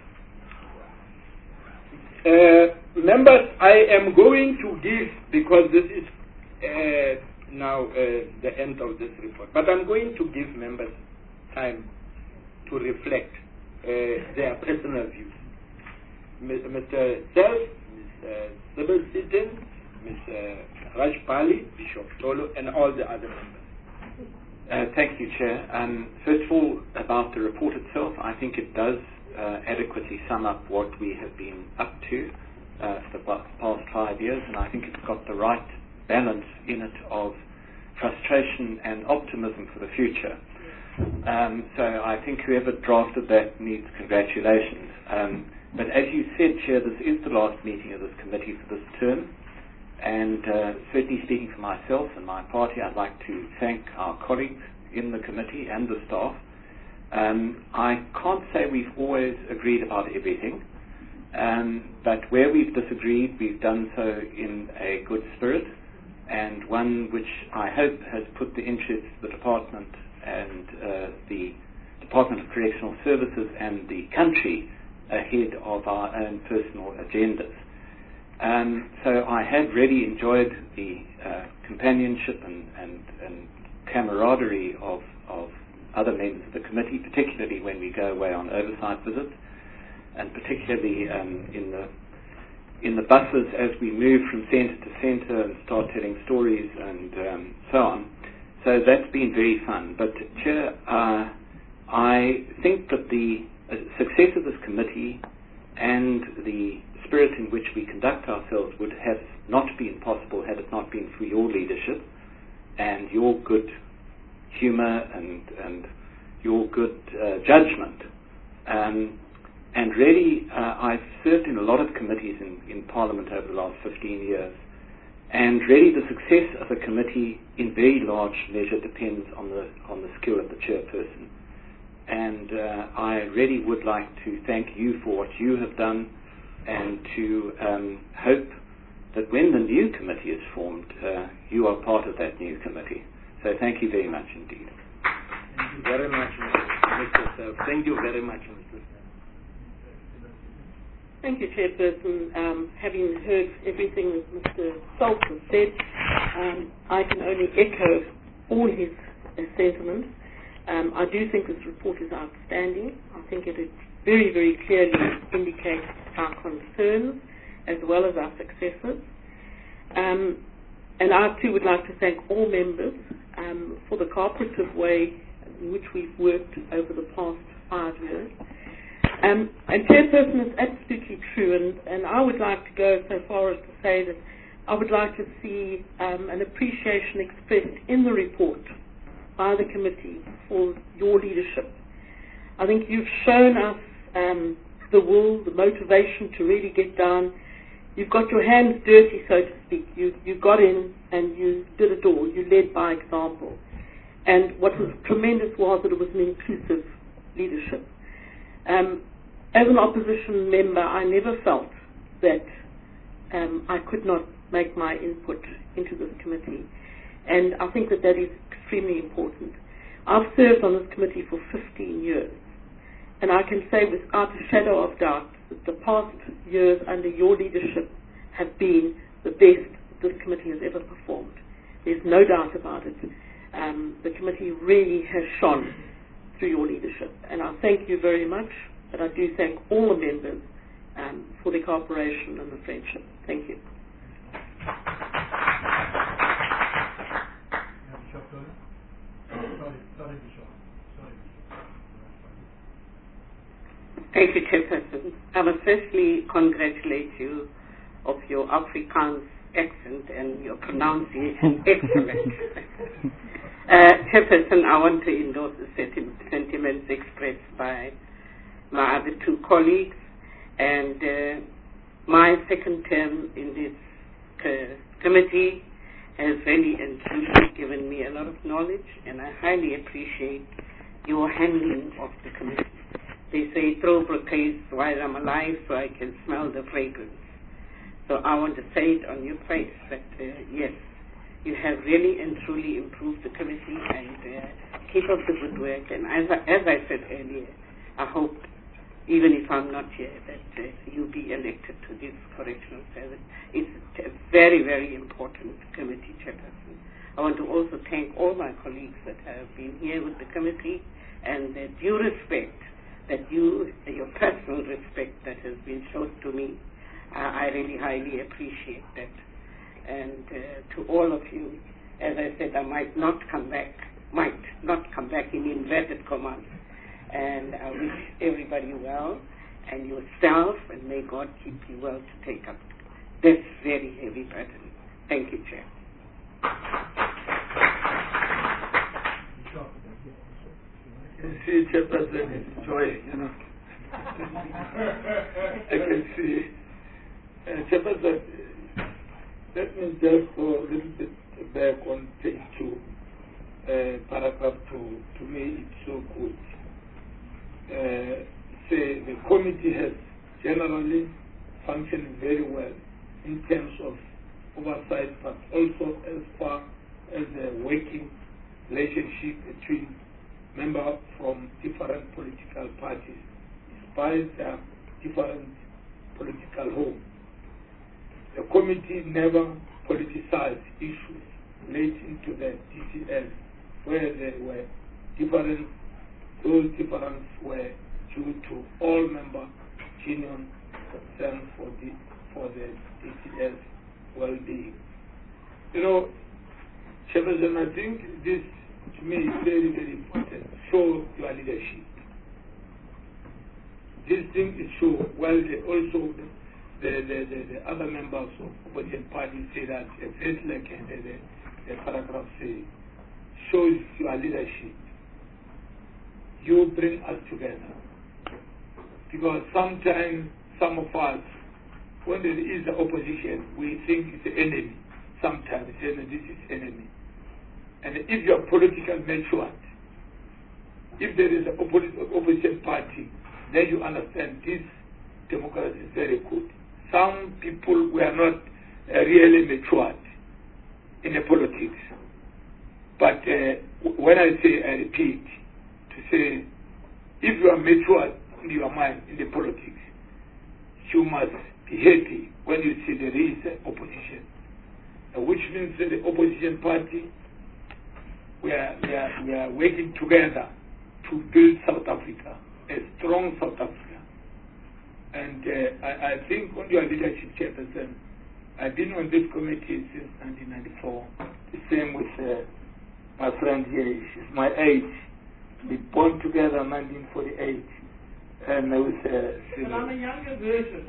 Members, I am going to give, because this is now the end of this report, but I'm going to give members time to reflect their personal views. Mr. Self, Ms. Sybil Sitton, Ms. Rajpali, Bishop Tolo, and all the other members.
Thank you, Chair. First of all, about the report itself, I think it does adequately sum up what we have been up to for the past 5 years, and I think it's got the right balance in it of frustration and optimism for the future. So I think whoever drafted that needs congratulations. But as you said, Chair, this is the last meeting of this committee for this term, and certainly speaking for myself and my party, I'd like to thank our colleagues in the committee and the staff. I can't say we've always agreed about everything, but where we've disagreed, we've done so in a good spirit, and one which I hope has put the interests of the department and the Department of Correctional Services and the country ahead of our own personal agendas. So I have really enjoyed the companionship and camaraderie of other members of the committee, particularly when we go away on oversight visits, and particularly in the buses as we move from centre to centre and start telling stories and so on. So that's been very fun. But Chair, I think that the success of this committee and the spirit in which we conduct ourselves would have not been possible had it not been for your leadership and your good humour and your good judgment. And really, I've served in a lot of committees in Parliament over the last 15 years, and really the success of a committee in very large measure depends on the skill of the chairperson. And I really would like to thank you for what you have done, and to hope that when the new committee is formed, you are part of that new committee. So thank you very much indeed.
Thank you very much, Mr. Self. Thank you very much, Mr. Self.
Thank you, Chairperson. Having heard everything that Mr. Self has said, I can only echo all his sentiments. I do think this report is outstanding. I think it very, very clearly indicates our concerns as well as our successes. And I too would like to thank all members for the cooperative way in which we've worked over the past 5 years. And Chairperson, is absolutely true, and I would like to go so far as to say that I would like to see an appreciation expressed in the report by the committee for your leadership. I think you've shown us the will, the motivation to really get down. You've got your hands dirty, so to speak. You got in and you did it all. You led by example. And what was tremendous was that it was an inclusive leadership. As an opposition member, I never felt that I could not make my input into this committee. And I think that is extremely important. I've served on this committee for 15 years. And I can say without a shadow of doubt that the past years under your leadership have been the best this committee has ever performed. There's no doubt about it. The committee really has shone through your leadership. And I thank you very much, but I do thank all the members for the cooperation and the friendship. Thank you.
Thank you, Chairperson. I must firstly congratulate you of your Afrikaans accent and your pronunciation. Excellent. Chairperson, I want to endorse the sentiments expressed by my other two colleagues, and my second term in this committee has really and truly given me a lot of knowledge, and I highly appreciate your handling of the committee. They say throw bouquets while I'm alive so I can smell the fragrance. So I want to say it on your face that yes, you have really and truly improved the committee, and keep up the good work. And as I said earlier, I hope, even if I'm not here, that you'll be elected to this correctional service. It's a very, very important committee, Chairperson. I want to also thank all my colleagues that have been here with the committee, and the due respect that your personal respect that has been shown to me. I really highly appreciate that. And to all of you, as I said, I might not come back in inverted commas. And I wish everybody well, and yourself, and may God keep you well to take up this very heavy burden. Thank you, Chair.
I can see Chairperson is enjoying, you know. I can see. Chairperson, let me just go a little bit back on page 2, paragraph 2. To me, it's so good. Say the committee has generally functioned very well in terms of oversight, but also as far as the working relationship between members from different political parties, despite their different political homes. The committee never politicized issues relating to the DCS where there were those differences were due to all member genuine concern for the DCS well-being. You know, Chairperson, I think this to me is very, very important. Show your leadership. This thing is show. Well, also the other members of opposition parties say that it's like the paragraph say, shows your leadership. You bring us together. Because sometimes some of us, when there is the opposition, we think it's the enemy. Sometimes we say that this is enemy. And if you are politically matured, if there is an opposition party, then you understand this democracy is very good. Some people were not really matured in the politics. But when I say, I repeat, to say, if you are matured in your mind in the politics, you must be happy when you see there is opposition. Which means that the opposition party, we are working together to build South Africa, a strong South Africa. And I think on your leadership, Chairperson, I've been on this committee since 1994. The same with my friend here. She's my age. We born together in 1948. And I was
and I'm a younger version.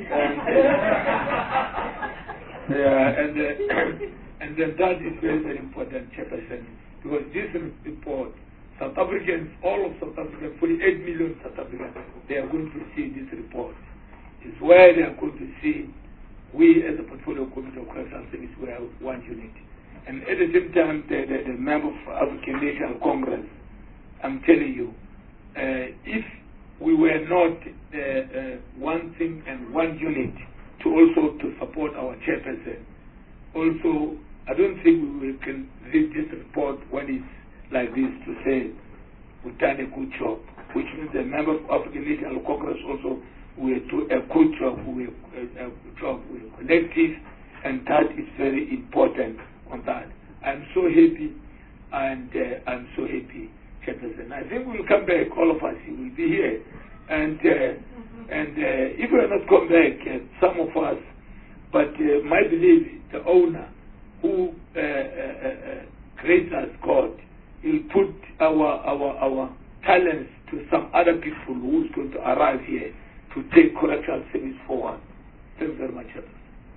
And then that is very, very important, Chairperson, because this report, South Africans, all of South Africa, 48 million South Africans, they are going to see this report. It's where they are going to see we as a portfolio committee of Correctional Service, we are one unit. And at the same time, the member of African National Congress, I'm telling you, if we were not one thing and one unit to also to support our chairperson, also, I don't think we can read this report when it's like this to say we've done a good job, which means the member of African National Congress also will do a good job, we're collective, and that is very important on that. I'm so happy, and I'm so happy, Chairperson. I think we'll come back, all of us, will be here. And if we are not come back, some of us, but my belief, the owner who creates us, God, will put our talents to some other people who's going to arrive here to take correctional service forward. Thank you very much, Chairperson.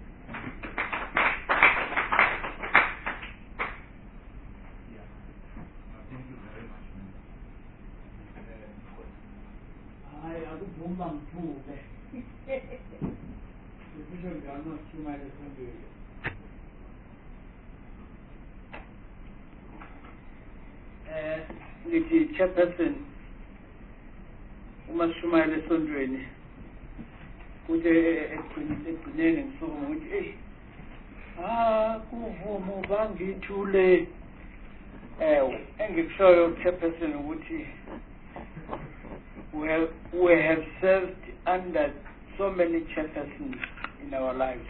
Lithi Chairperson uMashumayela Esondweni kuthe ekugcineni ngisuka ukuthi kuvumo bangithule engikushoyo Chairperson ukuthi we have served under so many chairpersons in our lives,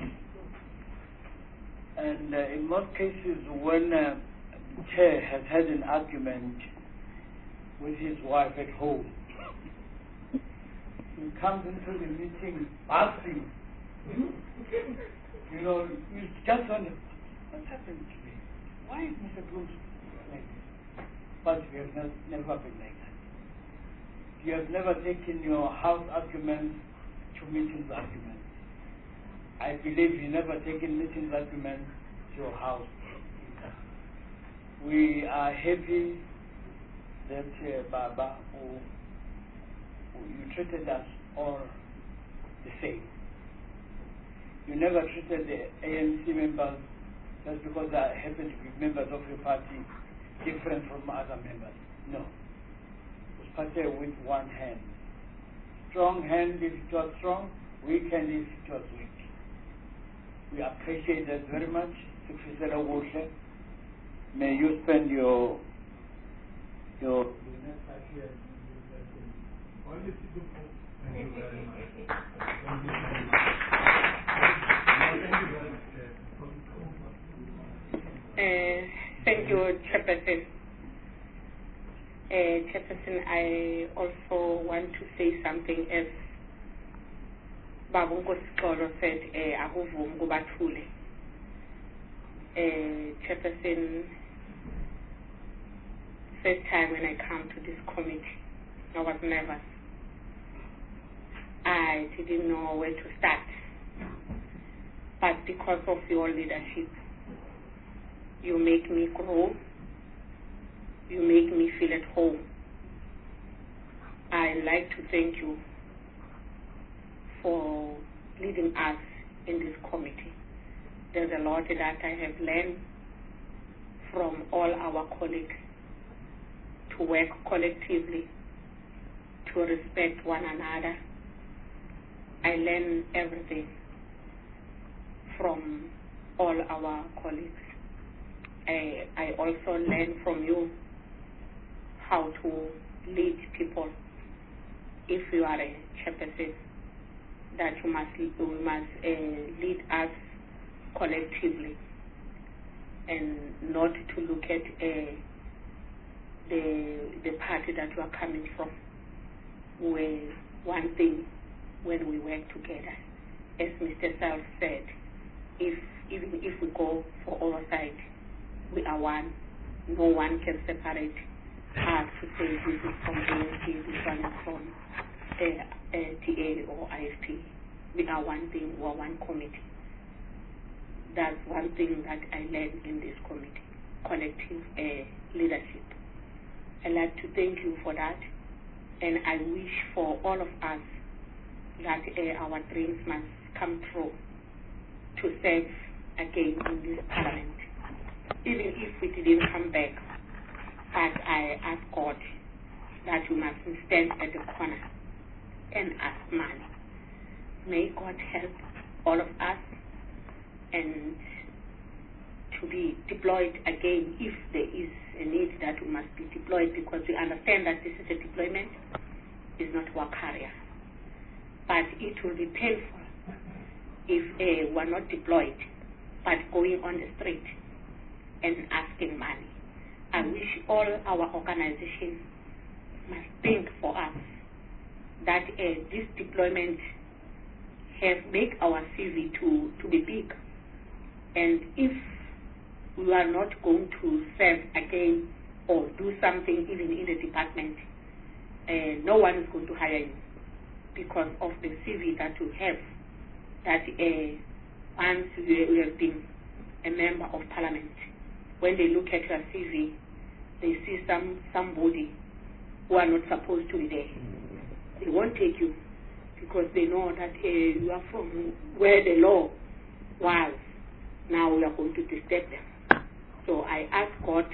and in most cases when the chair has had an argument with his wife at home, he comes into the meeting asking, you know, you just wonder, what's happened to me? Why is Mr. Bruce like this? But we have never been like that. You have never taken your house arguments to meetings arguments. I believe you never taken meetings arguments to your house either. We are happy that Baba, you treated us all the same. You never treated the ANC members just because they happen to be members of your party different from other members. No. Party with one hand. Strong hand if it was strong, weak hand if it was weak. We appreciate that very much. May you spend your
thank you, Chairperson. Chairperson, I also want to say something as Babu Nkosixolo said, Ahuvum Gubathule. Chairperson, first time when I come to this committee, I was nervous. I didn't know where to start. But because of your leadership, you make me grow. You make me feel at home. I'd like to thank you for leading us in this committee. There's a lot that I have learned from all our colleagues to work collectively, to respect one another. I learn everything from all our colleagues. I also learn from you how to lead people. If you are a chairperson, that you must lead us collectively and not to look at the party that you are coming from. We're one thing when we work together. As Mr. Self said, even if we go for oversight, we are one. No one can separate us to say this is from ANC, this one is from TA or IFP. We are one thing, we are one committee. That's one thing that I learned in this committee, collective leadership. I'd like to thank you for that, and I wish for all of us that our dreams must come true to serve again in this parliament. Even if we didn't come back, but I ask God that you must stand at the corner and ask money. May God help all of us and to be deployed again if there is a need that we must be deployed, because we understand that this is a deployment, is not our career. But it will be painful if we are not deployed, but going on the street and asking money. I wish all our organizations must think for us that this deployment have make our CV to be big. And if we are not going to serve again or do something even in the department, no one is going to hire you because of the CV that you have, that once you have been a member of parliament. When they look at your CV, they see somebody who are not supposed to be there. They won't take you because they know that you are from where the law was. Now we are going to disturb them. So I ask God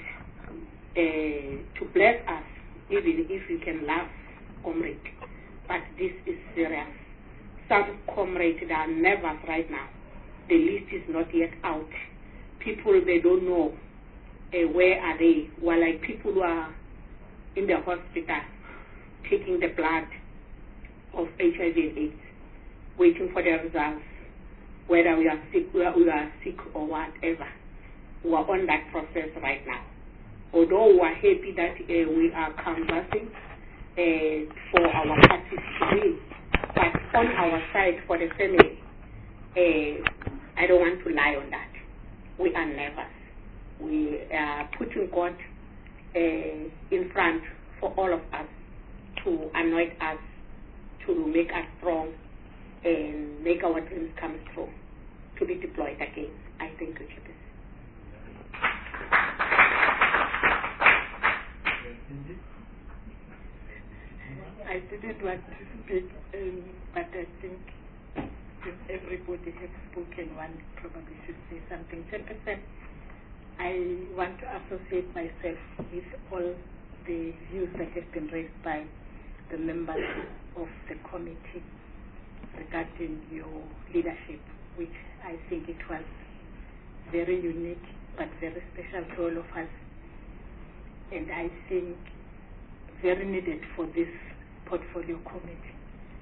to bless us, even if you can laugh, comrade. But this is serious. Some comrades are nervous right now. The list is not yet out. People, they don't know where are they. Well, like people who are in the hospital taking the blood of HIV and AIDS, waiting for the results, whether we are sick or whatever. We are on that process right now. Although we are happy that we are canvassing for our parties to win, but on our side for the family, I don't want to lie on that. We are nervous. We are putting God in front for all of us to anoint us, to make us strong and make our dreams come true, to be deployed again. I thank you, Chairperson.
I didn't want to speak, but I think if everybody has spoken, one probably should say something. 10%. I want to associate myself with all the views that have been raised by the members of the committee regarding your leadership, which I think it was very unique but very special to all of us, and I think very needed for this portfolio committee.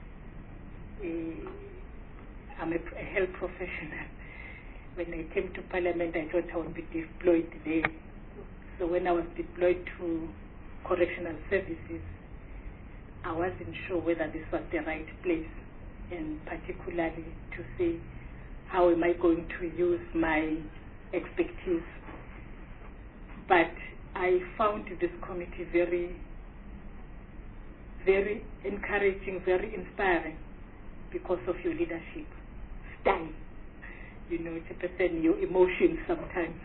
I'm a health professional. When I came to Parliament, I thought I would be deployed there. So when I was deployed to correctional services, I wasn't sure whether this was the right place, and particularly to say, how am I going to use my expertise? But I found this committee very, very encouraging, very inspiring because of your leadership style. You know, it's a person, your emotions sometimes.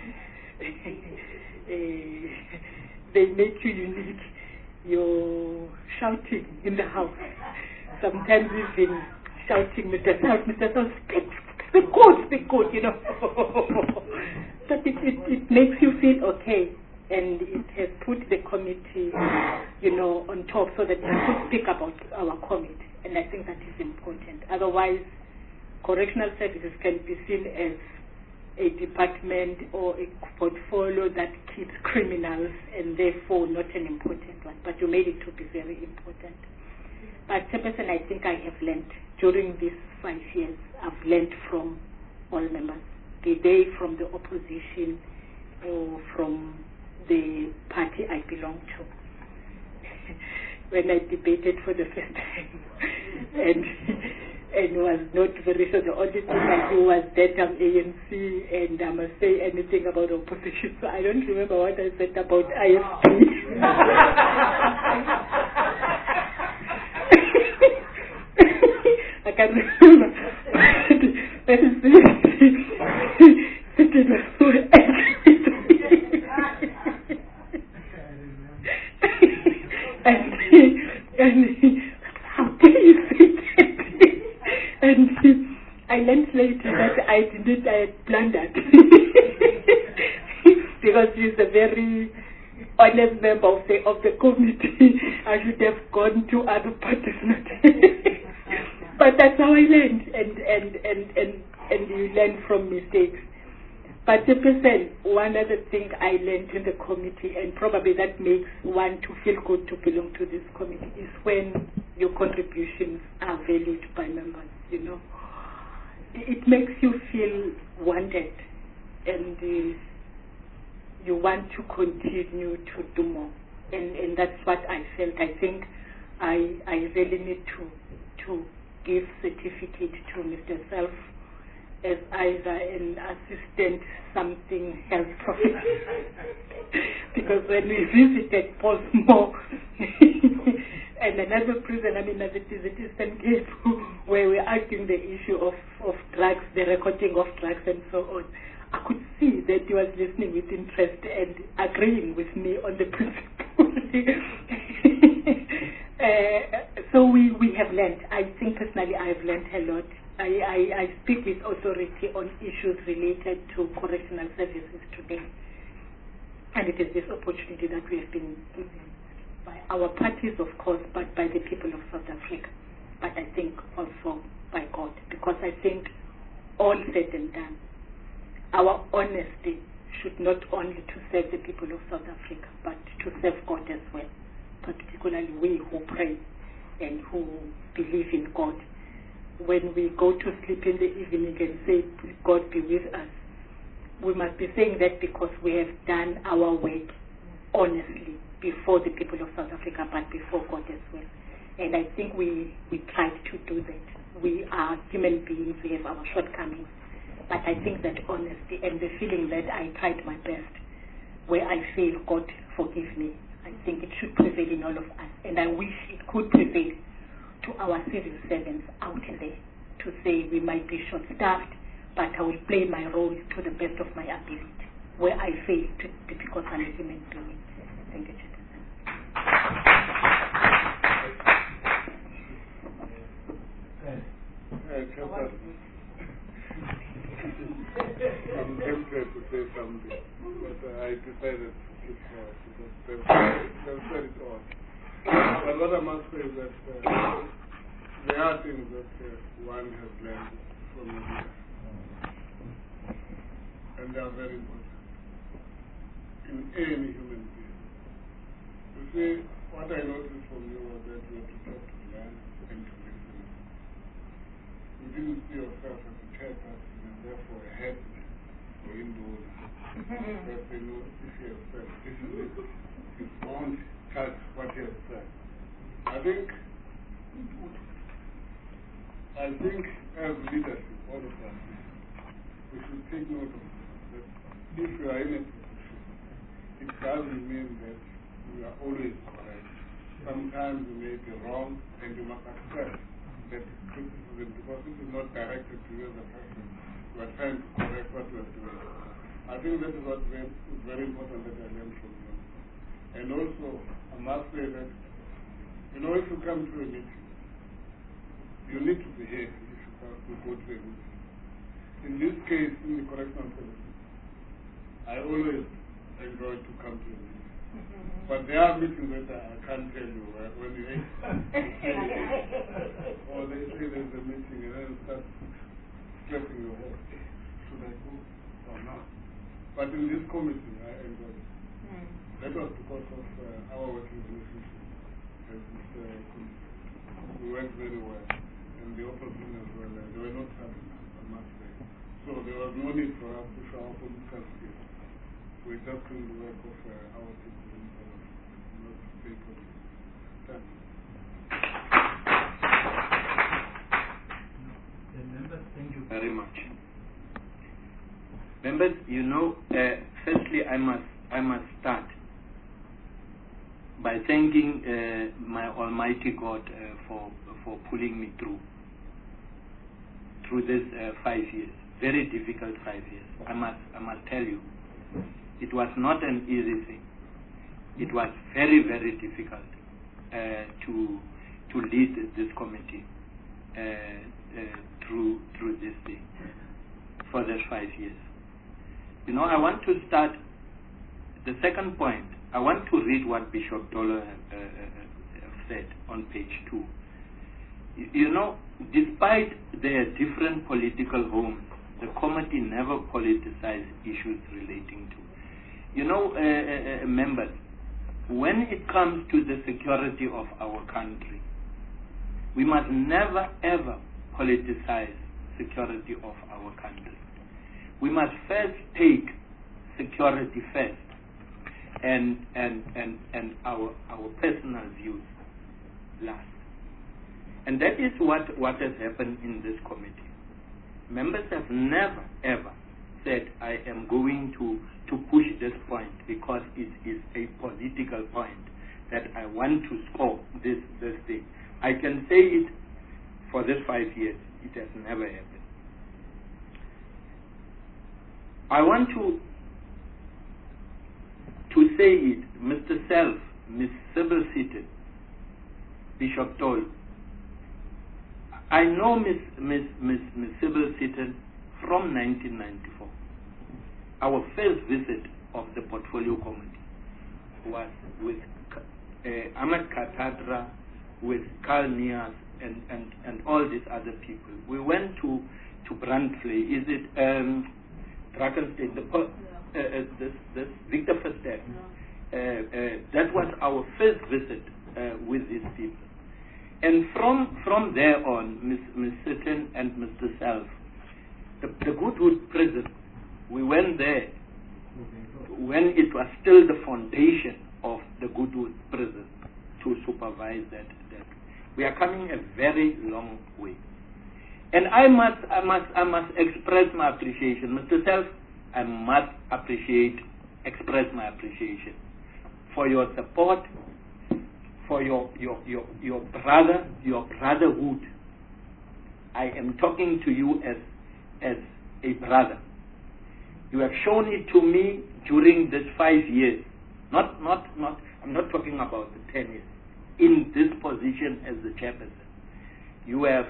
They make you unique. You're shouting in the house. Sometimes even shouting, Mr. South, speak good, you know. But it makes you feel okay. And it has put the committee, you know, on top so that we could speak about our committee. And I think that is important. Otherwise, correctional services can be seen as a department or a portfolio that keeps criminals and therefore not an important one. But you made it to be very important. But Chairperson, I think I have learned during these 5 years, I've learned from all members, be they from the opposition or from the party I belong to. When I debated for the first time and was not very sure, the only thing I knew was that I'm ANC and I must say anything about opposition. So I don't remember what I said about IFP. I can't remember. It was so angry to me. And how dare you say that? And I learned later that I had blundered. Because he's a very honest member of the committee. I should have gone to other parties. But that's how I learned, and you learn from mistakes. But the person, one other thing I learned in the committee, and probably that makes one to feel good to belong to this committee, is when your contributions are valued by members, you know. It makes you feel wanted, and you want to continue to do more. And that's what I felt. I think I really need to give certificate to Mr. Self as either an assistant something health professional. Because when we visited Portsmouth and another prison, as it is at Eastern Cape, where we're arguing the issue of drugs, the recording of drugs and so on, I could see that he was listening with interest and agreeing with me on the principle. So we have learned. I think personally I have learned a lot. I speak with authority on issues related to correctional services today. And it is this opportunity that we have been given by our parties, of course, but by the people of South Africa. But I think also by God, because I think all said and done, our honesty should not only to serve the people of South Africa, but to serve God as well, particularly we who pray and who believe in God. When we go to sleep in the evening and say, God be with us, we must be saying that because we have done our work honestly before the people of South Africa, but before God as well. And I think we tried to do that. We are human beings, we have our shortcomings. But I think that honesty and the feeling that I tried my best, where I feel God forgive me, I think it should prevail in all of us. And I wish it could prevail to our civil servants out there to say we might be short-staffed, but I will play my role to the best of my ability, where I fail because I'm a human being. Thank you,
I'm tempted to say something, but I decided to keep quiet because they've said it all. But what I must say is that there are things that one has learned from the leader, and they are very important in any human being. You see, what I noticed from you was that you had to talk to learn and to listen. You didn't see yourself as a chairperson and therefore a head or indoors. But you know, if you have said, this is it, it's bound
discuss what he has said. I think as leadership, all of us, we should take note of that if you are in a position, it doesn't mean that you are always correct. Sometimes you may be wrong, and you must accept that criticism, because it is not directed to you as a person. You are trying to correct what you are doing. I think that is what is very important that I learned from you. And also, I must say that, if you come to a meeting, you need to behave if you go to a meeting. In this case, in the correctional service, I always enjoy to come to a meeting. But there are meetings that I can't tell you when you or they say there's a meeting and then you start stressing your head. Should I go or not? But in this committee, I enjoyed it. That was because of our working relationship as this committee. We worked very well, and the opposition as well. They were not having us, I must say. So there was no need for us to show our political skills. We just doing the work of our people in South Africa, not to take on it. Thank you.
Members, thank you
very much. Members, firstly I must start by thanking my Almighty God for pulling me through this 5 years, very difficult 5 years. I must tell you, it was not an easy thing. It was very, very difficult to lead this committee through this thing for those 5 years. I want to start the second point. I want to read what Bishop Dolo said on page 2. Despite their different political homes, the committee never politicized issues relating to. Members, when it comes to the security of our country, we must never ever politicize security of our country. We must first take security first, and our personal views last. And that is what has happened in this committee. Members have never ever said, I am going to push this point because it is a political point that I want to score this thing. I can say it for this 5 years. It has never happened. I want to say it, Mr. Self, Ms. Sybil Seaton, Bishop Toll. I know Ms. Sybil Seaton from 1994. Our first visit of the Portfolio Committee was with Ahmed Katadra, with Carl Nias, and all these other people. We went to Brandfley. Is it Drakenstein? This Victor Verster. That was our first visit with these people. And from there on, Ms. Sitton and Mr. Self, the Goodwood prison, we went there when it was still the foundation of the Goodwood prison to supervise that. We are coming a very long way. And I must express my appreciation. Mr. Self, I must express my appreciation for your support, for your brotherhood. I am talking to you as a brother. You have shown it to me during this 5 years. I'm not talking about the 10 years. In this position as the chairperson, you have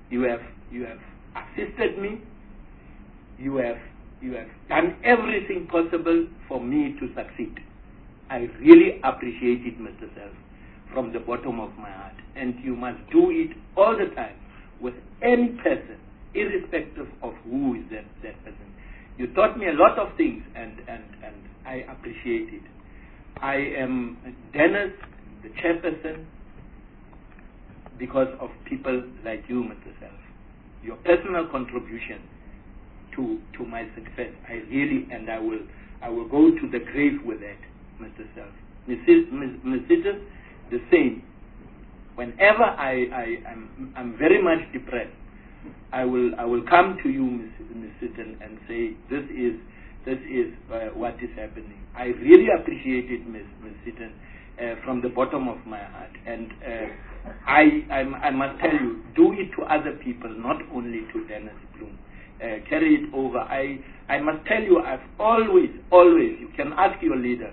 assisted me. You have done everything possible for me to succeed. I really appreciate it, Mr. Self, from the bottom of my heart. And you must do it all the time with any person, irrespective of who is that person. You taught me a lot of things, and I appreciate it. I am Dennis, the chairperson, because of people like you, Mr. Self. Your personal contribution to my success, I will go to the grave with that, Mr. Self. Mrs. the same. Whenever I'm very much depressed, I will come to you, Mrs. and say, this is what is happening. I really appreciate it, Ms. Sitten, from the bottom of my heart. And I must tell you, do it to other people, not only to Dennis Bloem. Carry it over. I must tell you, I've always, you can ask your leader,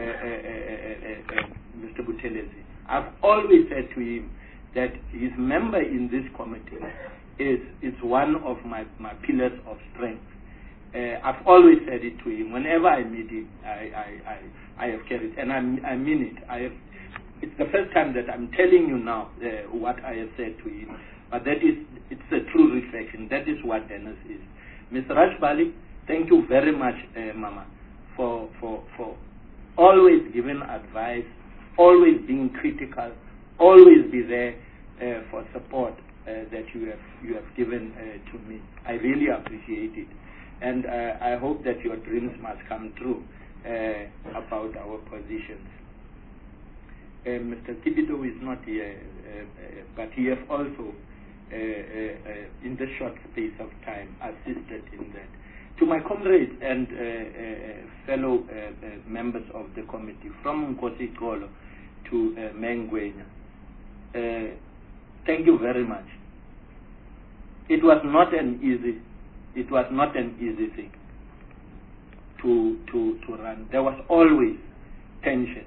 Mr. Buthelezi, I've always said to him that his member in this committee is one of my pillars of strength. I've always said it to him. Whenever I meet him, I have carried, and I mean it. It's the first time that I'm telling you now what I have said to him. But it's a true reflection. That is what Dennis is. Mr. Rashbali, thank you very much, Mama, for always giving advice, always being critical, always be there for support that you have given to me. I really appreciate it. And I hope that your dreams must come true about our positions. Mr. Kibido is not here, but he has also, in the short space of time, assisted in that. To my comrades and fellow members of the committee, from Nkosi Golo to Mengwenya, thank you very much. It was not an easy thing to run. There was always tension.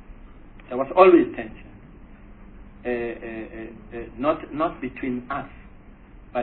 Not between us, but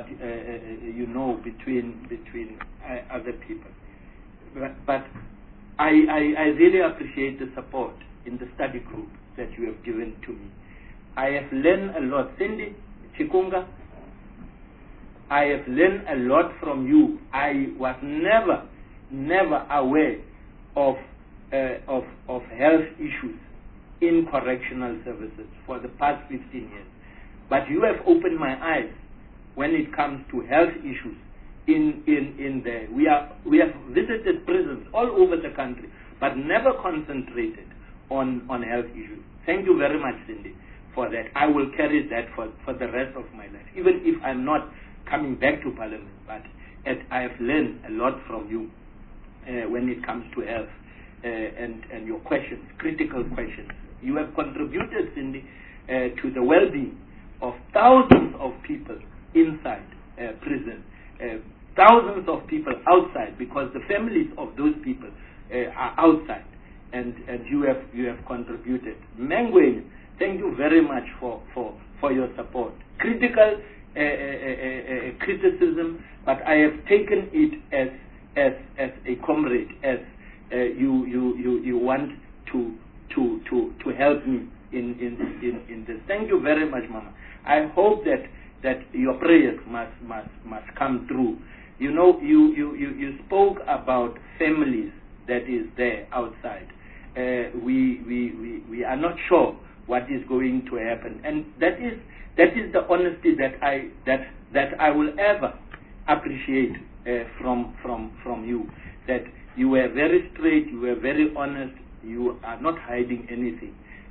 between other people. But I really appreciate the support in the study group that you have given to me. I have learned a lot. Cindy Chikunga, I have learned a lot from you. I was never aware of health issues in correctional services for the past 15 years. But you have opened my eyes when it comes to health issues in there. We have visited prisons all over the country, but never concentrated on health issues. Thank you very much, Cindy, for that. I will carry that for the rest of my life, even if I'm not coming back to Parliament. But I have learned a lot from you when it comes to health and your questions, critical questions. You have contributed, Cindy, to the well-being of thousands of people inside prison, thousands of people outside, because the families of those people are outside, and you have contributed. Mengwe, thank you very much for your support. Critical criticism, but I have taken it as a comrade, as you want to help me in this. Thank you very much, Mama. I hope that your prayers must come through. You know, you spoke about families that is there outside. We are not sure what is going to happen, and that is the honesty that I will ever appreciate from you. That you were very straight, you were very honest, you are not hiding anything.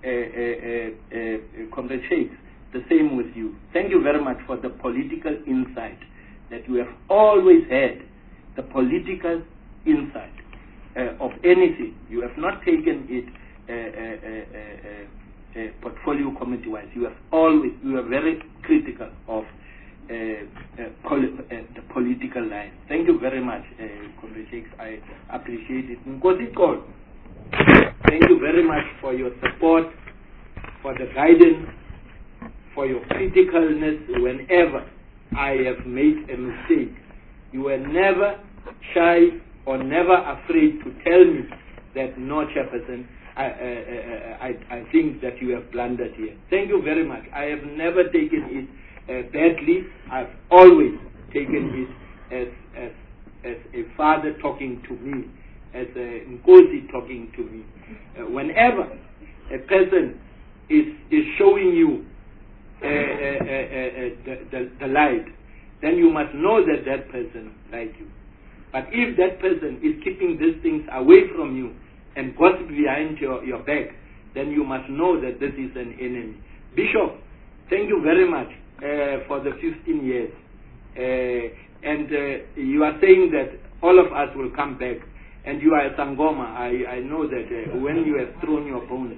Comrade Shakes, the same with you. Thank you very much for the political insight that you have always had, the political insight of anything. You have not taken it portfolio committee-wise. You are very critical of the political line. Thank you very much, Comrade Shakes. I appreciate it. Nkosi Golo, thank you very much for your support, for the guidance, for your criticalness whenever I have made a mistake. You were never shy or never afraid to tell me that, no, Chairperson, I think that you have blundered here. Thank you very much. I have never taken it badly. I've always taken it as a father talking to me, as a Nkosi talking to me. Whenever a person is showing you the light, then you must know that person likes you. But if that person is keeping these things away from you and gossip behind your back, then you must know that this is an enemy. Bishop, thank you very much for the 15 years. And you are saying that all of us will come back. And you are a Sangoma. I know that when you have thrown your bones,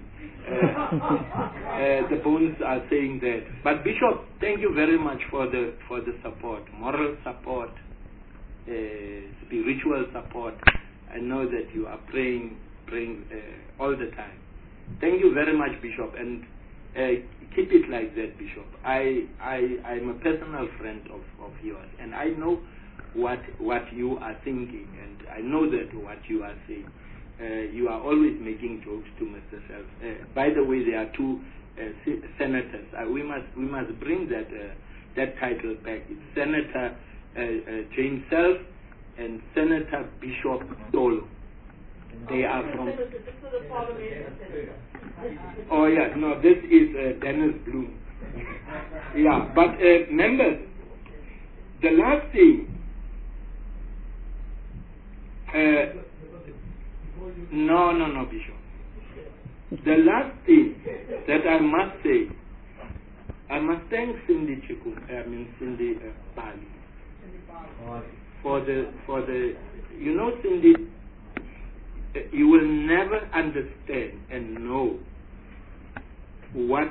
the bones are saying that. But Bishop, thank you very much for the support, moral support, spiritual support. I know that you are praying all the time. Thank you very much, Bishop, and keep it like that, Bishop. I'm a personal friend of yours, and I know what you are thinking, and I know that what you are saying. You are always making jokes to Mr. Self. By the way, there are two senators. We must bring that title back. It's Senator James Self and Senator Bishop Tolo. They are from. Oh yeah, no, this is Dennis Bloom. Yeah, but members, the last thing. No, Bishop. The last thing that I must say, I must thank Cindy Bali for the. You know, Cindy, you will never understand and know what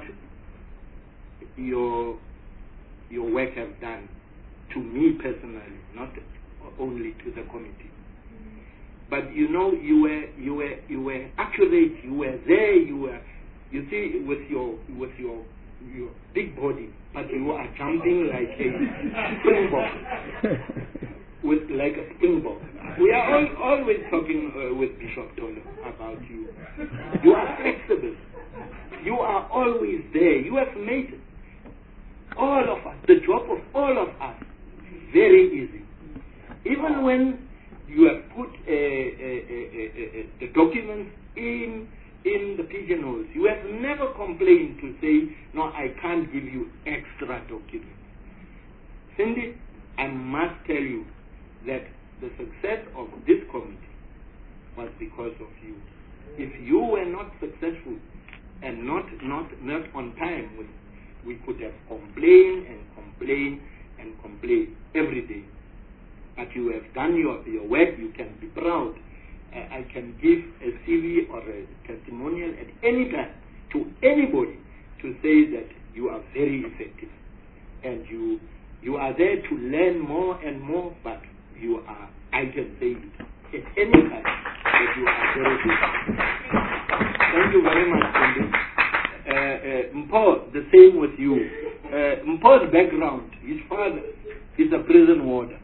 your work have done to me personally, not only to the committee. But you know, you were accurate. You were there. You see, with your big body, but you are jumping like a springbok, like a springbok. We are always talking with Bishop Tolo about you. You are flexible. You are always there. You have made all of us, the job of all of us, very easy. Even when you have put the documents in the pigeonholes, you have never complained to say, no, I can't give you extra documents. Cindy, I must tell you that the success of this committee was because of you. If you were not successful and not on time, we could have complained every day. But you have done your work. You can be proud. I can give a CV or a testimonial at any time to anybody to say that you are very effective. And you are there to learn more and more, but you are, I can say it at any time, that you are very good. Thank you very much, Cindy. Mpo, the same with you. Mpo's background, his father is a prison warden.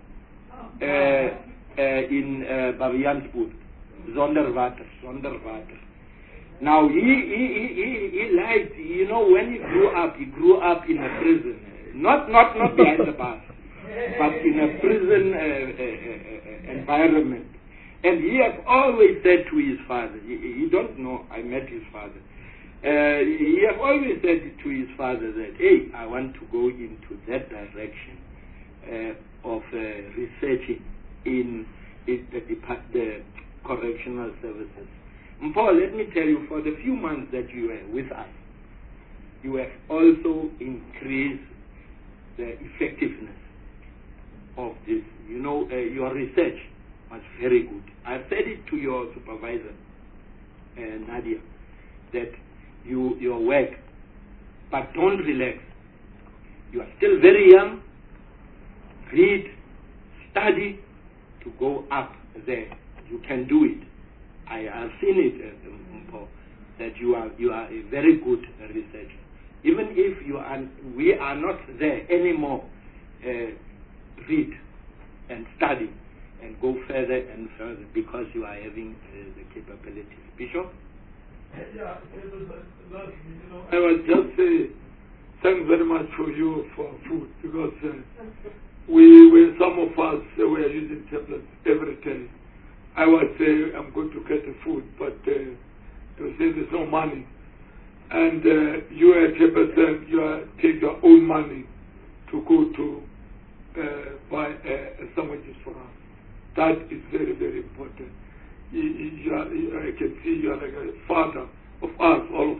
In Bavianspoort, Zonderwater. Now he liked, you know, when he grew up in a prison, not behind the bars, but in a prison environment. And he has always said to his father, he don't know, I met his father. He has always said to his father that, hey, I want to go into that direction of researching in the correctional services. Paul, let me tell you, for the few months that you were with us, you have also increased the effectiveness of this. You know, your research was very good. I've said it to your supervisor, Nadia, that your work, but don't relax. You are still very young. Read, study to go up there. You can do it. I have seen it, that you are a very good researcher. Even if we are not there anymore, read and study and go further and further because you are having the capabilities. Bishop?
Yeah, I was just saying, thanks very much for you for food, because some of us were using tablets every day. I was saying, I'm going to get the food, but they say there's no money. And you are 10%, you take your own money to go to buy sandwiches for us. That is very, very important. I can see you are like a father of us, all of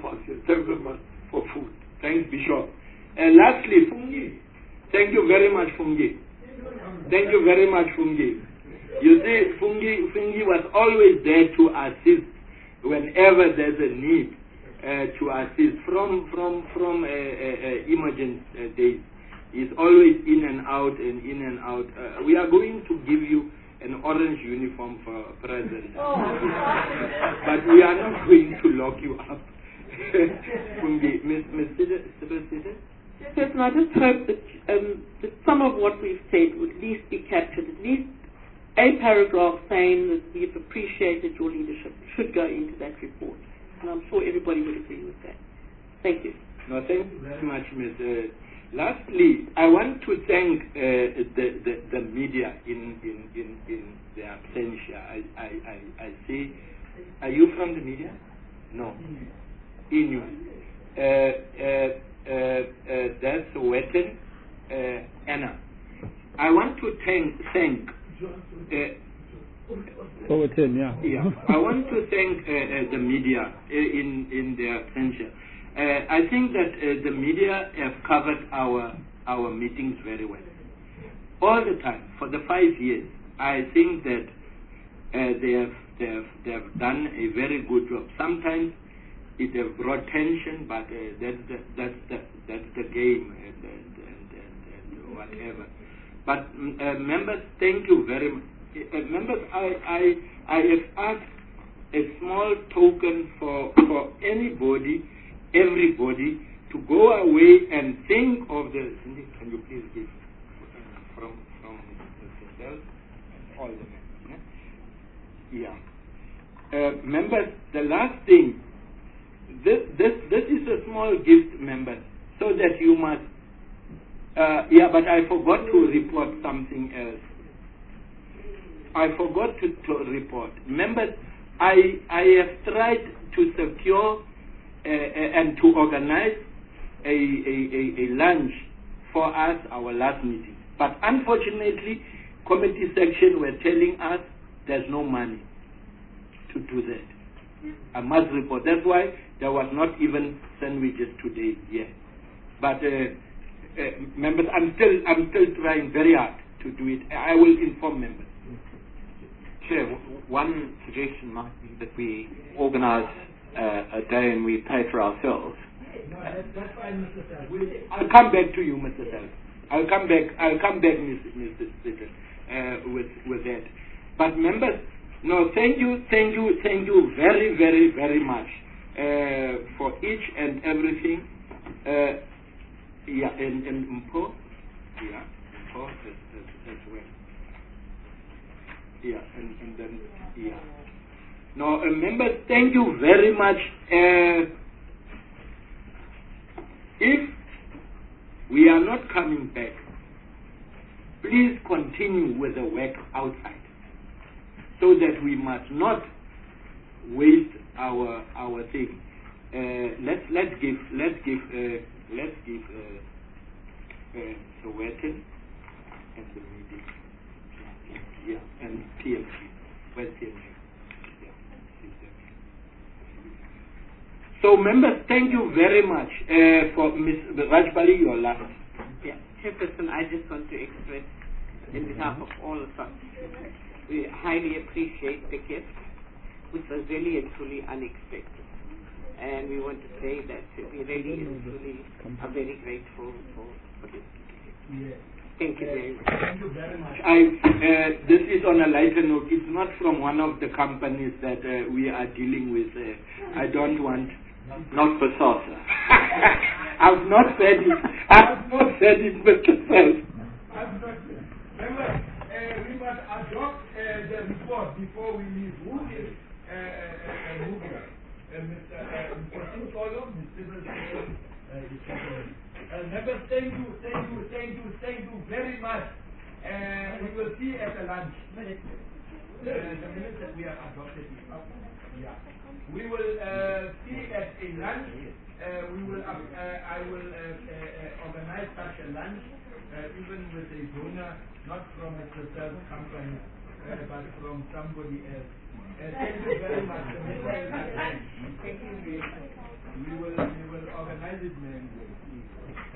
serve them for food. Thanks, Bishop. Lastly, Fungi. Thank you very much, Fungi. Thank you very much, Fungi. You see, Fungi was always there to assist whenever there's a need to assist from emergency days. He's always in and out and in and out. We are going to give you an orange uniform for a present. But we are not going to lock you up. Fungi, Ms. Sibel?
Yes, and I just hope that some of what we've said would at least be captured. At least a paragraph saying that we've appreciated your leadership should go into that report. And I'm sure everybody would agree with that. Thank you.
No, thank you very much, Ms. Lastly, I want to thank the media in the absentia. I see. Are you from the media? No. Inu. That's Wetten, Anna. I want to thank. Yeah. I want to thank the media in their absentia. I think that the media have covered our meetings very well. All the time, for the 5 years, I think that they have done a very good job. Sometimes it have brought tension, but that's the game and whatever. But members, thank you very much. Members, I have asked a small token for anybody, everybody, to go away and think of the. Can you please give from yourself all the members? Yeah. Members, the last thing. This is a small gift, members, so that you must. But I forgot to report something else. I forgot to report. Members, I have tried to secure and to organize a lunch for us, our last meeting. But unfortunately, committee section were telling us there's no money to do that. I must report. That's why there was not even sandwiches today yet. But members, I'm still trying very hard to do it. I will inform members.
Chair, one suggestion might be that we organise a day and we pay for ourselves.
No, that's fine, Mr. Sir.
I'll come back to you, Mr. Sir. I'll come back, Mr. Speaker, with that. But members, no, thank you very, very, very much for each and everything. And Mpo, Mpo as well. And then, No, members, thank you very much. If we are not coming back, please continue with the work outside, so that we must not waste our thing. Let's give Sowetan and the meeting, and TMC, West TMC. So, members, thank you very much for Ms. Rajbali, your last.
Yeah, Chairperson, I just want to express, in behalf of all of us, we highly appreciate the gift, which was really and truly unexpected. And we want to say that we really and truly are very grateful for this.
Yes.
Thank you very much.
Thank you very much.
This is on a lighter note. It's not from one of the companies that we are dealing with. I don't want.
Not for SASA.
I've not said it, Mr. Self.
Remember, we must adopt the report before we leave. Who is Mugler? Mr. Solo, Mr. Members, thank you very much. We will see at the lunch. The minutes that we have adopted. Yeah. We will see at a lunch. I will organize such a lunch, even with a donor, not from a Crystal company, but from somebody else. Thank you very much. Thank you. We will. valid mandate is